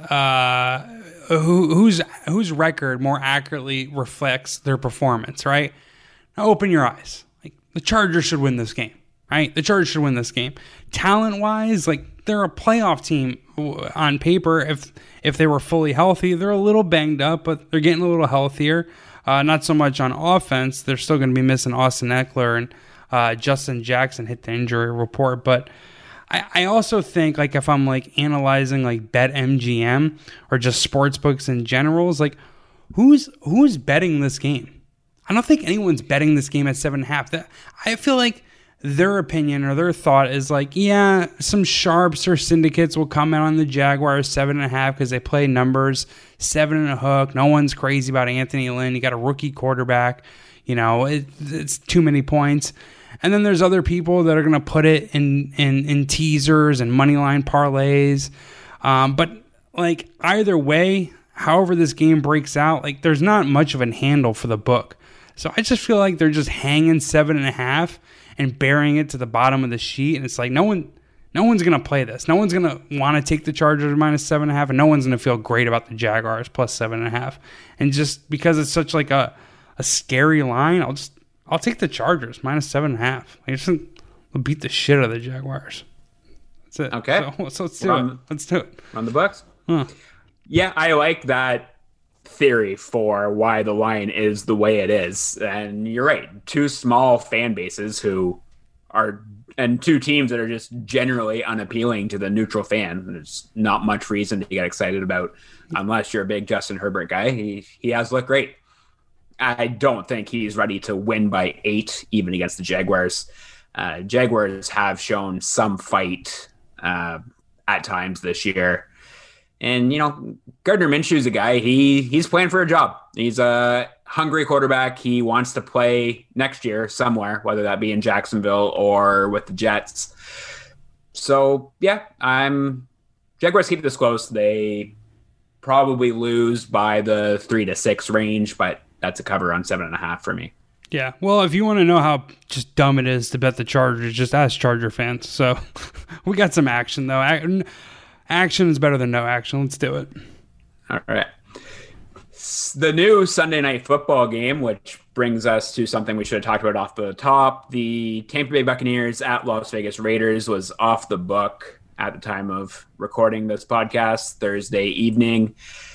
whose record more accurately reflects their performance, right? Now open your eyes. Like the Chargers should win this game, right? The Chargers should win this game. Talent-wise, like they're a playoff team on paper. If they were fully healthy, they're a little banged up, but they're getting a little healthier. Not so much on offense. They're still going to be missing Austin Eckler and Justin Jackson hit the injury report, but I also think like if I'm like analyzing like BetMGM or just sports books in general, is like who's betting this game? I don't think anyone's betting this game at 7.5. I feel like their opinion or their thought is like, yeah, some sharps or syndicates will come in on the Jaguars 7.5 because they play numbers 7 and a hook. No one's crazy about Anthony Lynn. You got a rookie quarterback. You know, it's too many points. And then there's other people that are going to put it in teasers and moneyline parlays. But like either way, however this game breaks out, like there's not much of a handle for the book. So I just feel like they're just hanging 7.5 and burying it to the bottom of the sheet. And it's like no one's going to play this. No one's going to want to take the Chargers minus 7.5, and no one's going to feel great about the Jaguars plus 7.5. And just because it's such like a scary line, I'll take the Chargers minus 7.5. I just think they'll beat the shit out of the Jaguars. That's it. Okay. So let's do it. Let's do it. Run the books. Huh. Yeah, I like that theory for why the line is the way it is. And you're right. 2 small fan bases and 2 teams that are just generally unappealing to the neutral fan. There's not much reason to get excited about unless you're a big Justin Herbert guy. He has looked great. I don't think he's ready to win by 8, even against the Jaguars. Jaguars have shown some fight at times this year. And, you know, Gardner Minshew's a guy, he's playing for a job. He's a hungry quarterback. He wants to play next year somewhere, whether that be in Jacksonville or with the Jets. So, yeah, Jaguars keep this close. They probably lose by the 3 to 6 range, but that's a cover on 7.5 for me. Yeah. Well, if you want to know how just dumb it is to bet the Chargers, just ask Charger fans. So we got some action, though. Action is better than no action. Let's do it. All right. The new Sunday Night Football game, which brings us to something we should have talked about off the top. The Tampa Bay Buccaneers at Las Vegas Raiders was off the book at the time of recording this podcast Thursday evening.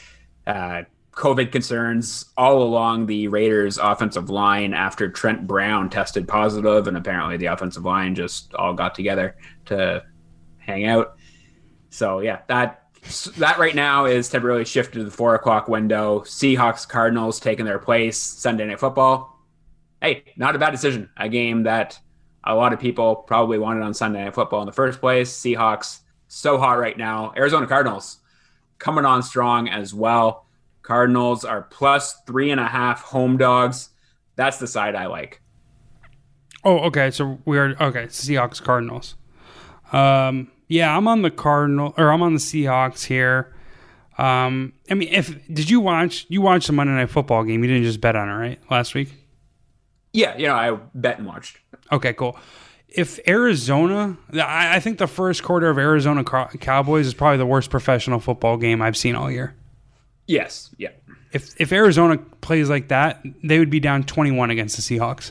COVID concerns all along the Raiders offensive line after Trent Brown tested positive, and apparently the offensive line just all got together to hang out. So yeah, that right now is temporarily shifted to the 4:00 window. Seahawks Cardinals taking their place Sunday Night Football. Hey, not a bad decision. A game that a lot of people probably wanted on Sunday Night Football in the first place. Seahawks so hot right now. Arizona Cardinals coming on strong as well. Cardinals are plus 3.5 home dogs. That's the side I like. Oh, okay. So Seahawks Cardinals. Yeah, I'm on the Seahawks here. I mean, did you watch the Monday Night Football game? You didn't just bet on it, right? Last week? Yeah, I bet and watched. Okay, cool. If Arizona, I think the first quarter of Arizona Cowboys is probably the worst professional football game I've seen all year. Yes, yeah. If Arizona plays like that, they would be down 21 against the Seahawks.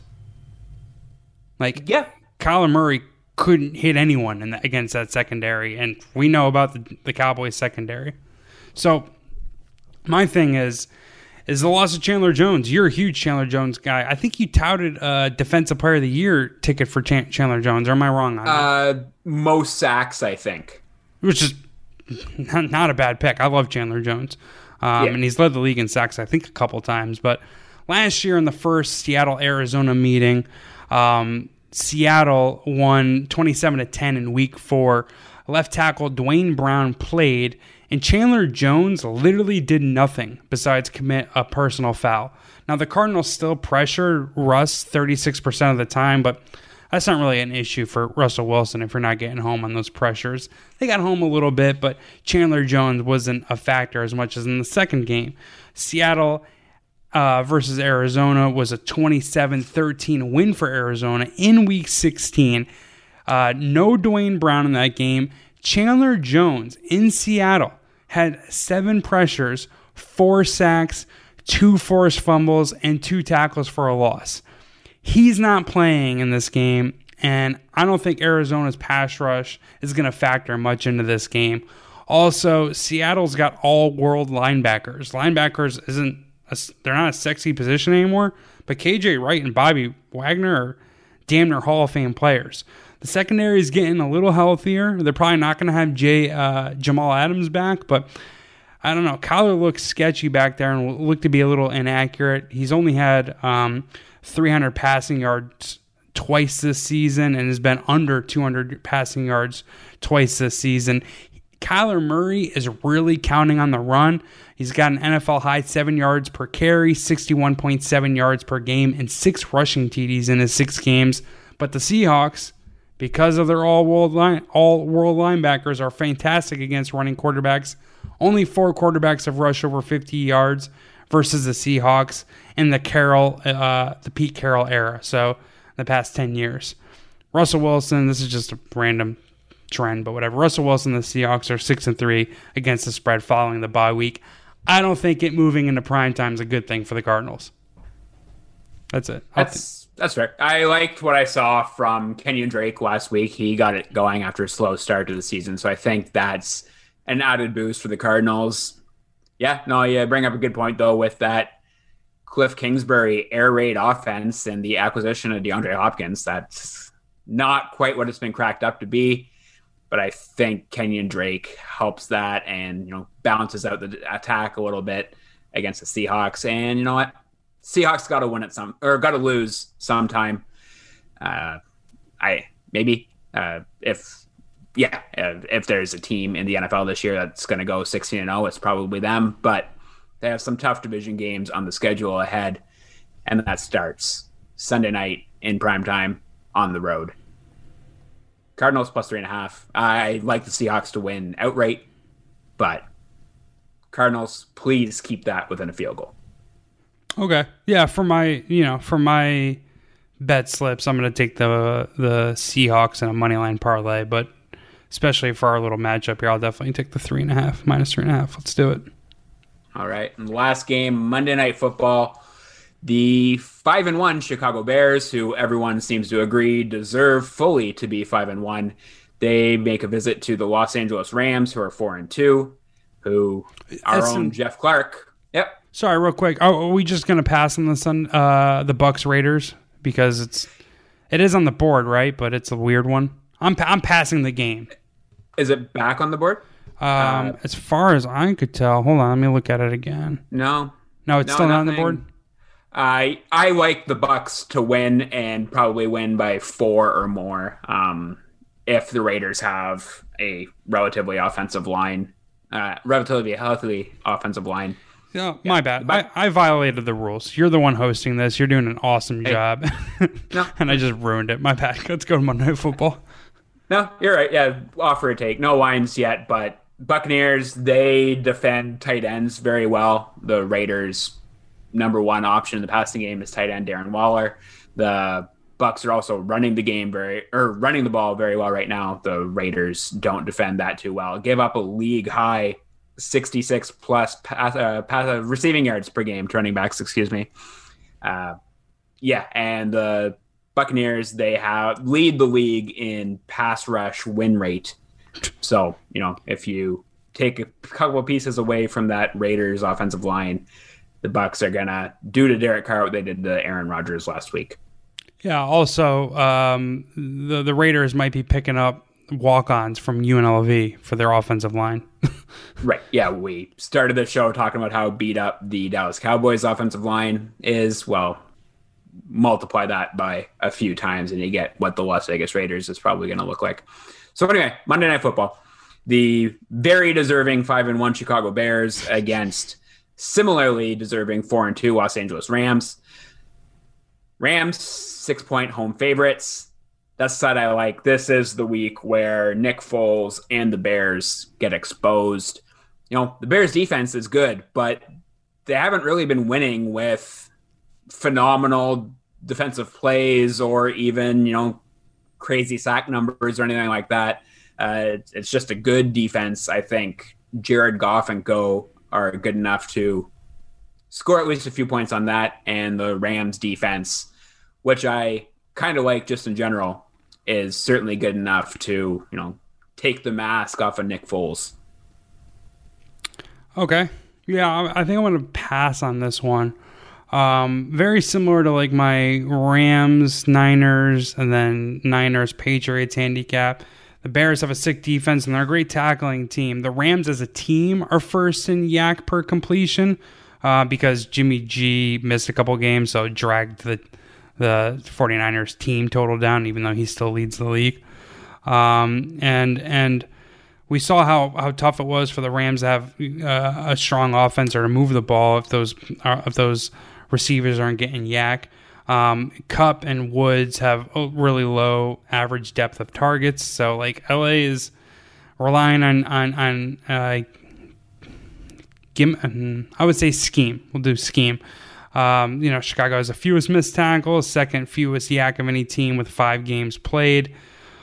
Kyler Murray couldn't hit anyone against that secondary, and we know about the Cowboys secondary. So my thing is the loss of Chandler Jones. You're a huge Chandler Jones guy. I think you touted a Defensive Player of the Year ticket for Chandler Jones. Or am I wrong on that? Most sacks, I think. Which is not a bad pick. I love Chandler Jones. And he's led the league in sacks, I think, a couple times. But last year in the first Seattle-Arizona meeting, Seattle won 27-10 in Week 4. Left tackle Dwayne Brown played, and Chandler Jones literally did nothing besides commit a personal foul. Now, the Cardinals still pressured Russ 36% of the time, but that's not really an issue for Russell Wilson if you're not getting home on those pressures. They got home a little bit, but Chandler Jones wasn't a factor as much as in the second game. Seattle versus Arizona was a 27-13 win for Arizona in Week 16. No Dwayne Brown in that game. Chandler Jones in Seattle had 7 pressures, 4 sacks, 2 forced fumbles, and 2 tackles for a loss. He's not playing in this game, and I don't think Arizona's pass rush is going to factor much into this game. Also, Seattle's got all-world linebackers. They're not a sexy position anymore, but KJ Wright and Bobby Wagner are damn near Hall of Fame players. The secondary is getting a little healthier. They're probably not going to have Jamal Adams back, but I don't know. Kyler looks sketchy back there and will look to be a little inaccurate. He's only had 300 passing yards twice this season and has been under 200 passing yards twice this season. Kyler Murray is really counting on the run. He's got an NFL high 7 yards per carry, 61.7 yards per game, and 6 rushing TDs in his 6 games. But the Seahawks, because of their all-world linebackers, are fantastic against running quarterbacks. Only 4 quarterbacks have rushed over 50 yards versus the Seahawks in the Pete Carroll era. So the past 10 years. Russell Wilson, this is just a random trend, but whatever. Russell Wilson and the Seahawks are 6-3 against the spread following the bye week. I don't think it moving into primetime is a good thing for the Cardinals. That's it. That's fair. I liked what I saw from Kenyon Drake last week. He got it going after a slow start to the season, so I think that's an added boost for the Cardinals. Yeah, no, you bring up a good point, though, with that Cliff Kingsbury air raid offense and the acquisition of DeAndre Hopkins. That's not quite what it's been cracked up to be, but I think Kenyon Drake helps that and, balances out the attack a little bit against the Seahawks. And you know what? Seahawks got to win it got to lose sometime. If there's a team in the NFL this year that's going to go 16-0, it's probably them. But they have some tough division games on the schedule ahead, and that starts Sunday night in primetime on the road. Cardinals plus 3.5. I like the Seahawks to win outright, but Cardinals, please keep that within a field goal. Okay. Yeah, for my bet slips, I'm going to take the Seahawks in a money line parlay, but especially for our little matchup here, I'll definitely take the 3.5, minus 3.5. Let's do it. All right. And the last game, Monday Night Football, the 5-1 Chicago Bears, who everyone seems to agree deserve fully to be 5-1. They make a visit to the Los Angeles Rams, who are 4-2, who Jeff Clark. Yep. Sorry, real quick. Are we just going to pass on the Bucks Raiders because it is on the board, right? But it's a weird one. I'm passing the game. Is it back on the board? As far as I could tell. Hold on, let me look at it again. No, it's still not on the board. I like the Bucks to win and probably win by 4 or more. If the Raiders have a relatively healthy offensive line. Yeah, my bad. I violated the rules. You're the one hosting this. You're doing an awesome job. No. And I just ruined it. My bad. Let's go to Monday Night Football. No, you're right. Yeah, offer a take. No lines yet, but Buccaneers, they defend tight ends very well. The Raiders' number one option in the passing game is tight end Darren Waller. The Bucs are also running the ball very well right now. The Raiders don't defend that too well. Give up a league high 66 plus receiving yards per game to running backs, and the Buccaneers, they lead the league in pass rush win rate. So, if you take a couple of pieces away from that Raiders offensive line, the Bucs are going to do to Derek Carr what they did to Aaron Rodgers last week. Yeah, also, the Raiders might be picking up walk-ons from UNLV for their offensive line. Right. Yeah, we started the show talking about how beat up the Dallas Cowboys offensive line is. Well, multiply that by a few times and you get what the Las Vegas Raiders is probably going to look like. So anyway, Monday Night Football. The very deserving 5-1 Chicago Bears against similarly deserving 4-2 Los Angeles Rams. Rams, 6-point home favorites. That's the side I like. This is the week where Nick Foles and the Bears get exposed. The Bears defense is good, but they haven't really been winning with phenomenal defensive plays or even, crazy sack numbers or anything like that. It's just a good defense. I think Jared Goff and Go are good enough to score at least a few points on that. And the Rams defense, which I kind of like just in general, is certainly good enough to, take the mask off of Nick Foles. Okay. Yeah, I think I'm going to pass on this one. Very similar to like my Rams, Niners, and then Niners, Patriots handicap. The Bears have a sick defense and they're a great tackling team. The Rams as a team are first in yak per completion because Jimmy G missed a couple games, so it dragged the 49ers team total down, even though he still leads the league. And we saw how tough it was for the Rams to have a strong offense or to move the ball if those receivers aren't getting yak. Kupp and Woods have a really low average depth of targets, so like LA is relying on I would say scheme. We'll do scheme. Chicago has the fewest missed tackles, second fewest yak of any team with 5 games played.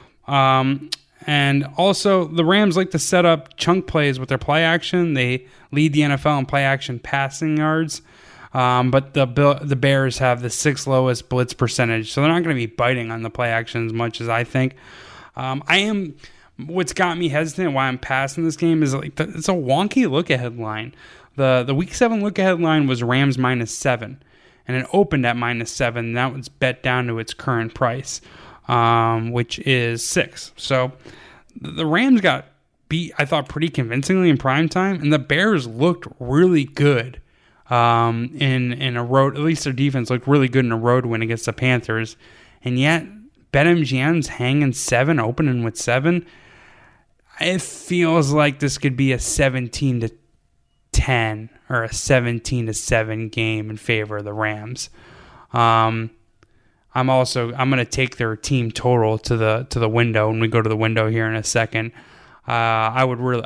And also the Rams like to set up chunk plays with their play action. They lead the NFL in play action passing yards. But the Bears have the 6th lowest blitz percentage, so they're not going to be biting on the play action as much as I think. What's got me hesitant why I'm passing this game is like it's a wonky look-ahead line. The Week 7 look-ahead line was Rams -7, and it opened at -7, and that was bet down to its current price, which is 6. So the Rams got beat, I thought, pretty convincingly in primetime, and the Bears looked really good. In a road, at least their defense looked really good in a road win against the Panthers, and yet BetMGM's hanging 7, opening with 7. It feels like this could be a 17-10 or a 17-7 game in favor of the Rams. I'm going to take their team total to the window when we go to the window here in a second. I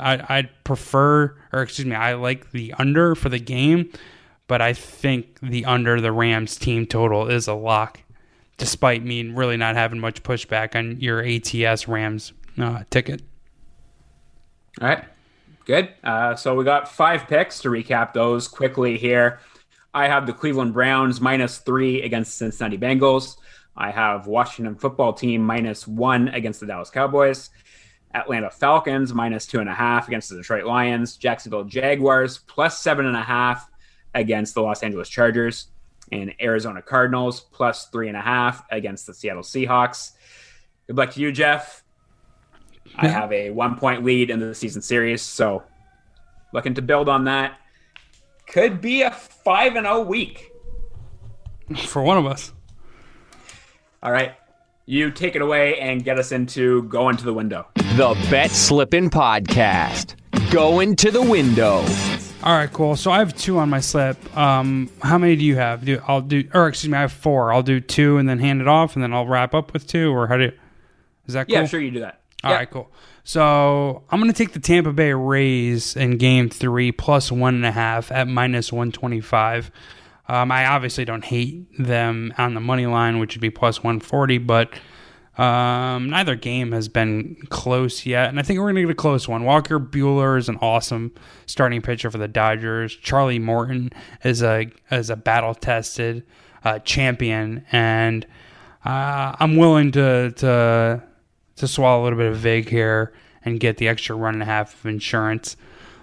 like the under for the game, but I think the under the Rams team total is a lock, despite me really not having much pushback on your ATS Rams ticket. All right, good. So we got 5 picks to recap those quickly here. I have the Cleveland Browns -3 against the Cincinnati Bengals. I have Washington football team -1 against the Dallas Cowboys. Atlanta Falcons -2.5 against the Detroit Lions. Jacksonville Jaguars +7.5 against the Los Angeles Chargers. And Arizona Cardinals +3.5 against the Seattle Seahawks. Good luck to you, Jeff. I have a 1-point lead in the season series, so looking to build on that. Could be a 5-0 week. For one of us. All right. You take it away and get us into Going to the Window. The Bet Slippin' Podcast. Going to the window. All right, cool. So I have 2 on my slip. How many do you have? I have 4. I'll do 2 and then hand it off, and then I'll wrap up with 2, or is that cool? Yeah, sure, you do that. All right, cool. So I'm going to take the Tampa Bay Rays in Game 3 plus 1.5 at minus 125. I obviously don't hate them on the money line, which would be plus 140, but neither game has been close yet, and I think we're going to get a close one. Walker Buehler is an awesome starting pitcher for the Dodgers. Charlie Morton is a battle-tested champion, and I'm willing to swallow a little bit of vig here and get the extra 1.5 of insurance.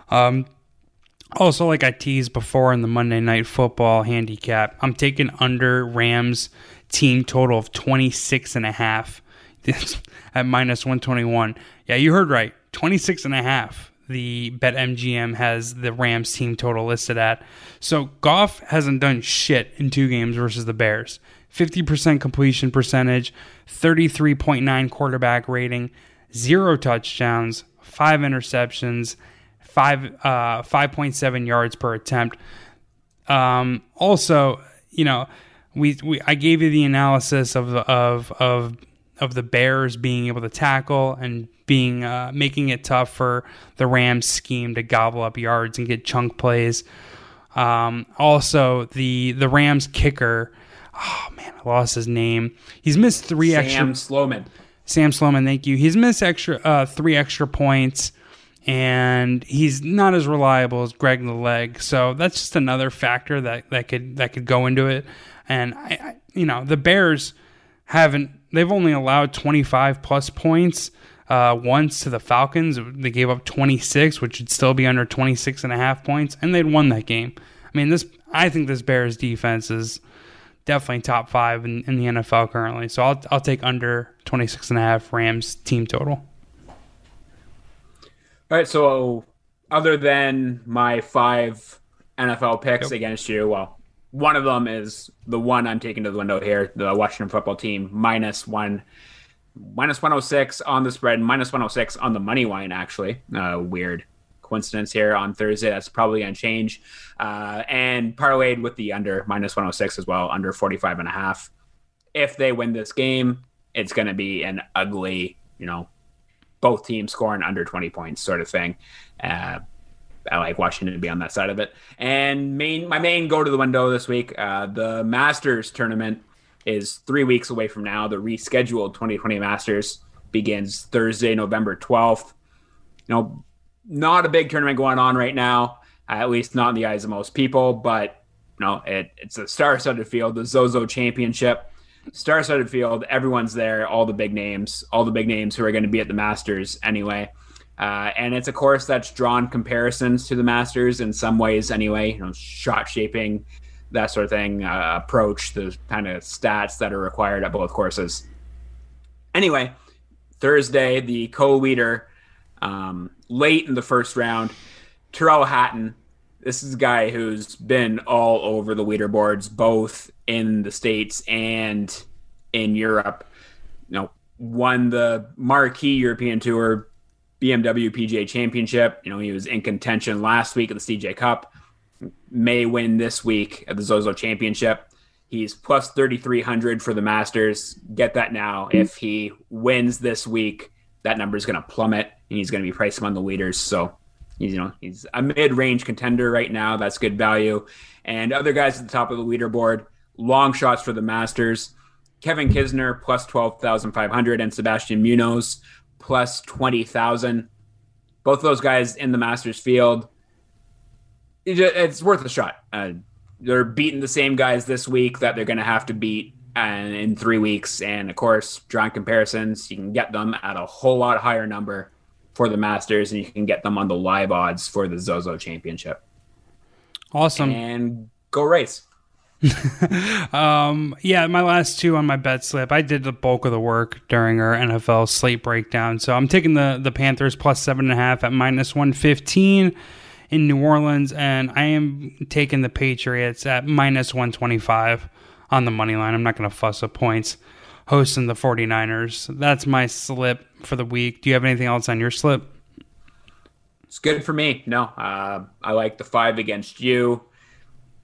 Also, like I teased before in the Monday Night Football handicap, I'm taking under Rams team total of 26.5 at minus 121. Yeah, you heard right. 26.5. The BetMGM has the Rams team total listed at. So Goff hasn't done shit in 2 games versus the Bears. 50% completion percentage, 33.9 quarterback rating, 0 touchdowns, 5 interceptions, 5.7 yards per attempt. Also, you know, I gave you the analysis of the Bears being able to tackle and being making it tough for the Rams scheme to gobble up yards and get chunk plays. Also, the Rams kicker. Oh man, I lost his name. He's missed 3 extra. Sam Sloman, thank you. He's missed 3 extra points, and he's not as reliable as Greg the Leg. So that's just another factor that could go into it. And I the Bears they've only allowed 25 plus points once to the Falcons. They gave up 26, which would still be under 26.5 points, and they'd won that game. I mean, I think this Bears defense is definitely top 5 in the NFL currently. So I'll take under 26.5 Rams team total. All right, so other than my 5 NFL picks against you, well, one of them is the one I'm taking to the window here, the Washington football team, minus 106 on the spread, minus 106 on the money line, actually. Weird coincidence here on Thursday. That's probably going to change. And parlayed with the under, minus 106 as well, under 45.5. If they win this game, it's going to be an ugly, both teams scoring under 20 points sort of thing. I like Washington to be on that side of it. And my main go to the window this week, the Masters tournament is 3 weeks away from now. The rescheduled 2020 Masters begins Thursday, November 12th. Not a big tournament going on right now, at least not in the eyes of most people, but it's a star-studded field, the Zozo Championship. Star-studded field, everyone's there, all the big names who are going to be at the Masters anyway. And it's a course that's drawn comparisons to the Masters in some ways anyway, shot shaping, that sort of thing, approach, the kind of stats that are required at both courses. Anyway, Thursday, the co-leader, late in the first round, Tyrrell Hatton. This is a guy who's been all over the leaderboards, both in the States and in Europe. Won the marquee European Tour BMW PGA Championship. He was in contention last week at the CJ Cup. May win this week at the Zozo Championship. He's plus 3,300 for the Masters. Get that now. If he wins this week, that number is going to plummet, and he's going to be priced among the leaders. So he's a mid-range contender right now. That's good value. And other guys at the top of the leaderboard, long shots for the Masters. Kevin Kisner plus 12,500 and Sebastian Munoz plus 20,000. Both of those guys in the Masters field. It's worth a shot. They're beating the same guys this week that they're going to have to beat in 3 weeks. And of course, drawing comparisons, you can get them at a whole lot higher number for the Masters, and you can get them on the live odds for the Zozo Championship. Awesome. And go race. Yeah, my last 2 on my bet slip, I did the bulk of the work during our NFL slate breakdown. So I'm taking the Panthers plus 7.5 at minus 115 in New Orleans, and I am taking the Patriots at minus 125 on the money line. I'm not going to fuss with points hosting the 49ers. That's my slip for the week. Do you have anything else on your slip? It's good for me. No, I like the 5 against you.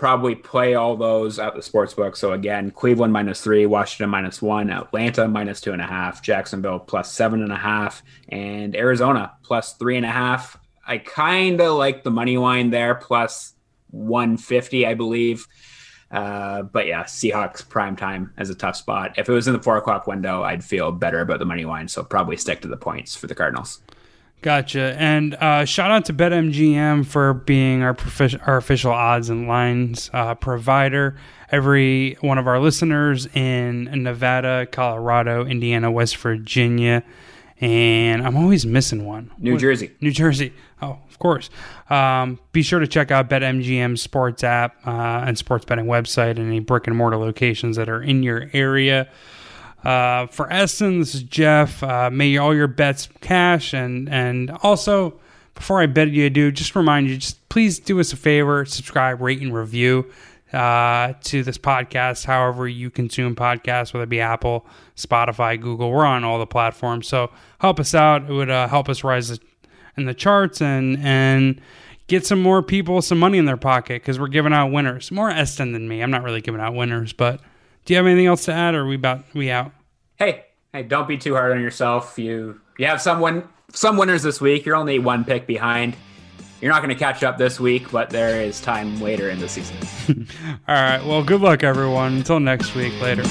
probably play all those at the sportsbook. So again, Cleveland -3, Washington -1, Atlanta -2.5, Jacksonville +7.5, and Arizona +3.5. I kind of like the money line there, +150, I believe. But yeah, Seahawks primetime as a tough spot. If it was in the 4:00 window, I'd feel better about the money line. So probably stick to the points for the Cardinals. Gotcha. And shout out to BetMGM for being our official odds and lines provider. Every one of our listeners in Nevada, Colorado, Indiana, West Virginia, and I'm always missing one. New Jersey. Oh, of course. Be sure to check out BetMGM sports app and sports betting website and any brick and mortar locations that are in your area. For Eston, this is Jeff. May all your bets cash. And also, before I bid you adieu, just remind you, just please do us a favor, subscribe, rate, and review to this podcast, however you consume podcasts, whether it be Apple, Spotify, Google. We're on all the platforms. So help us out. It would help us rise in the charts and get some more people some money in their pocket because we're giving out winners. More Eston than me. I'm not really giving out winners, but... Do you have anything else to add, or are we out? Hey, don't be too hard on yourself. You have some winners this week. You're only one pick behind. You're not going to catch up this week, but there is time later in the season. All right. Well, good luck, everyone. Until next week. Later.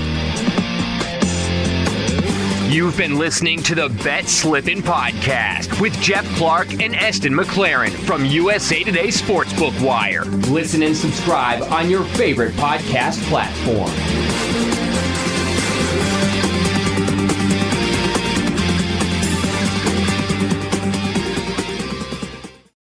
You've been listening to the Bet Slippin' Podcast with Jeff Clark and Eston McLaren from USA Today Sportsbook Wire. Listen and subscribe on your favorite podcast platform.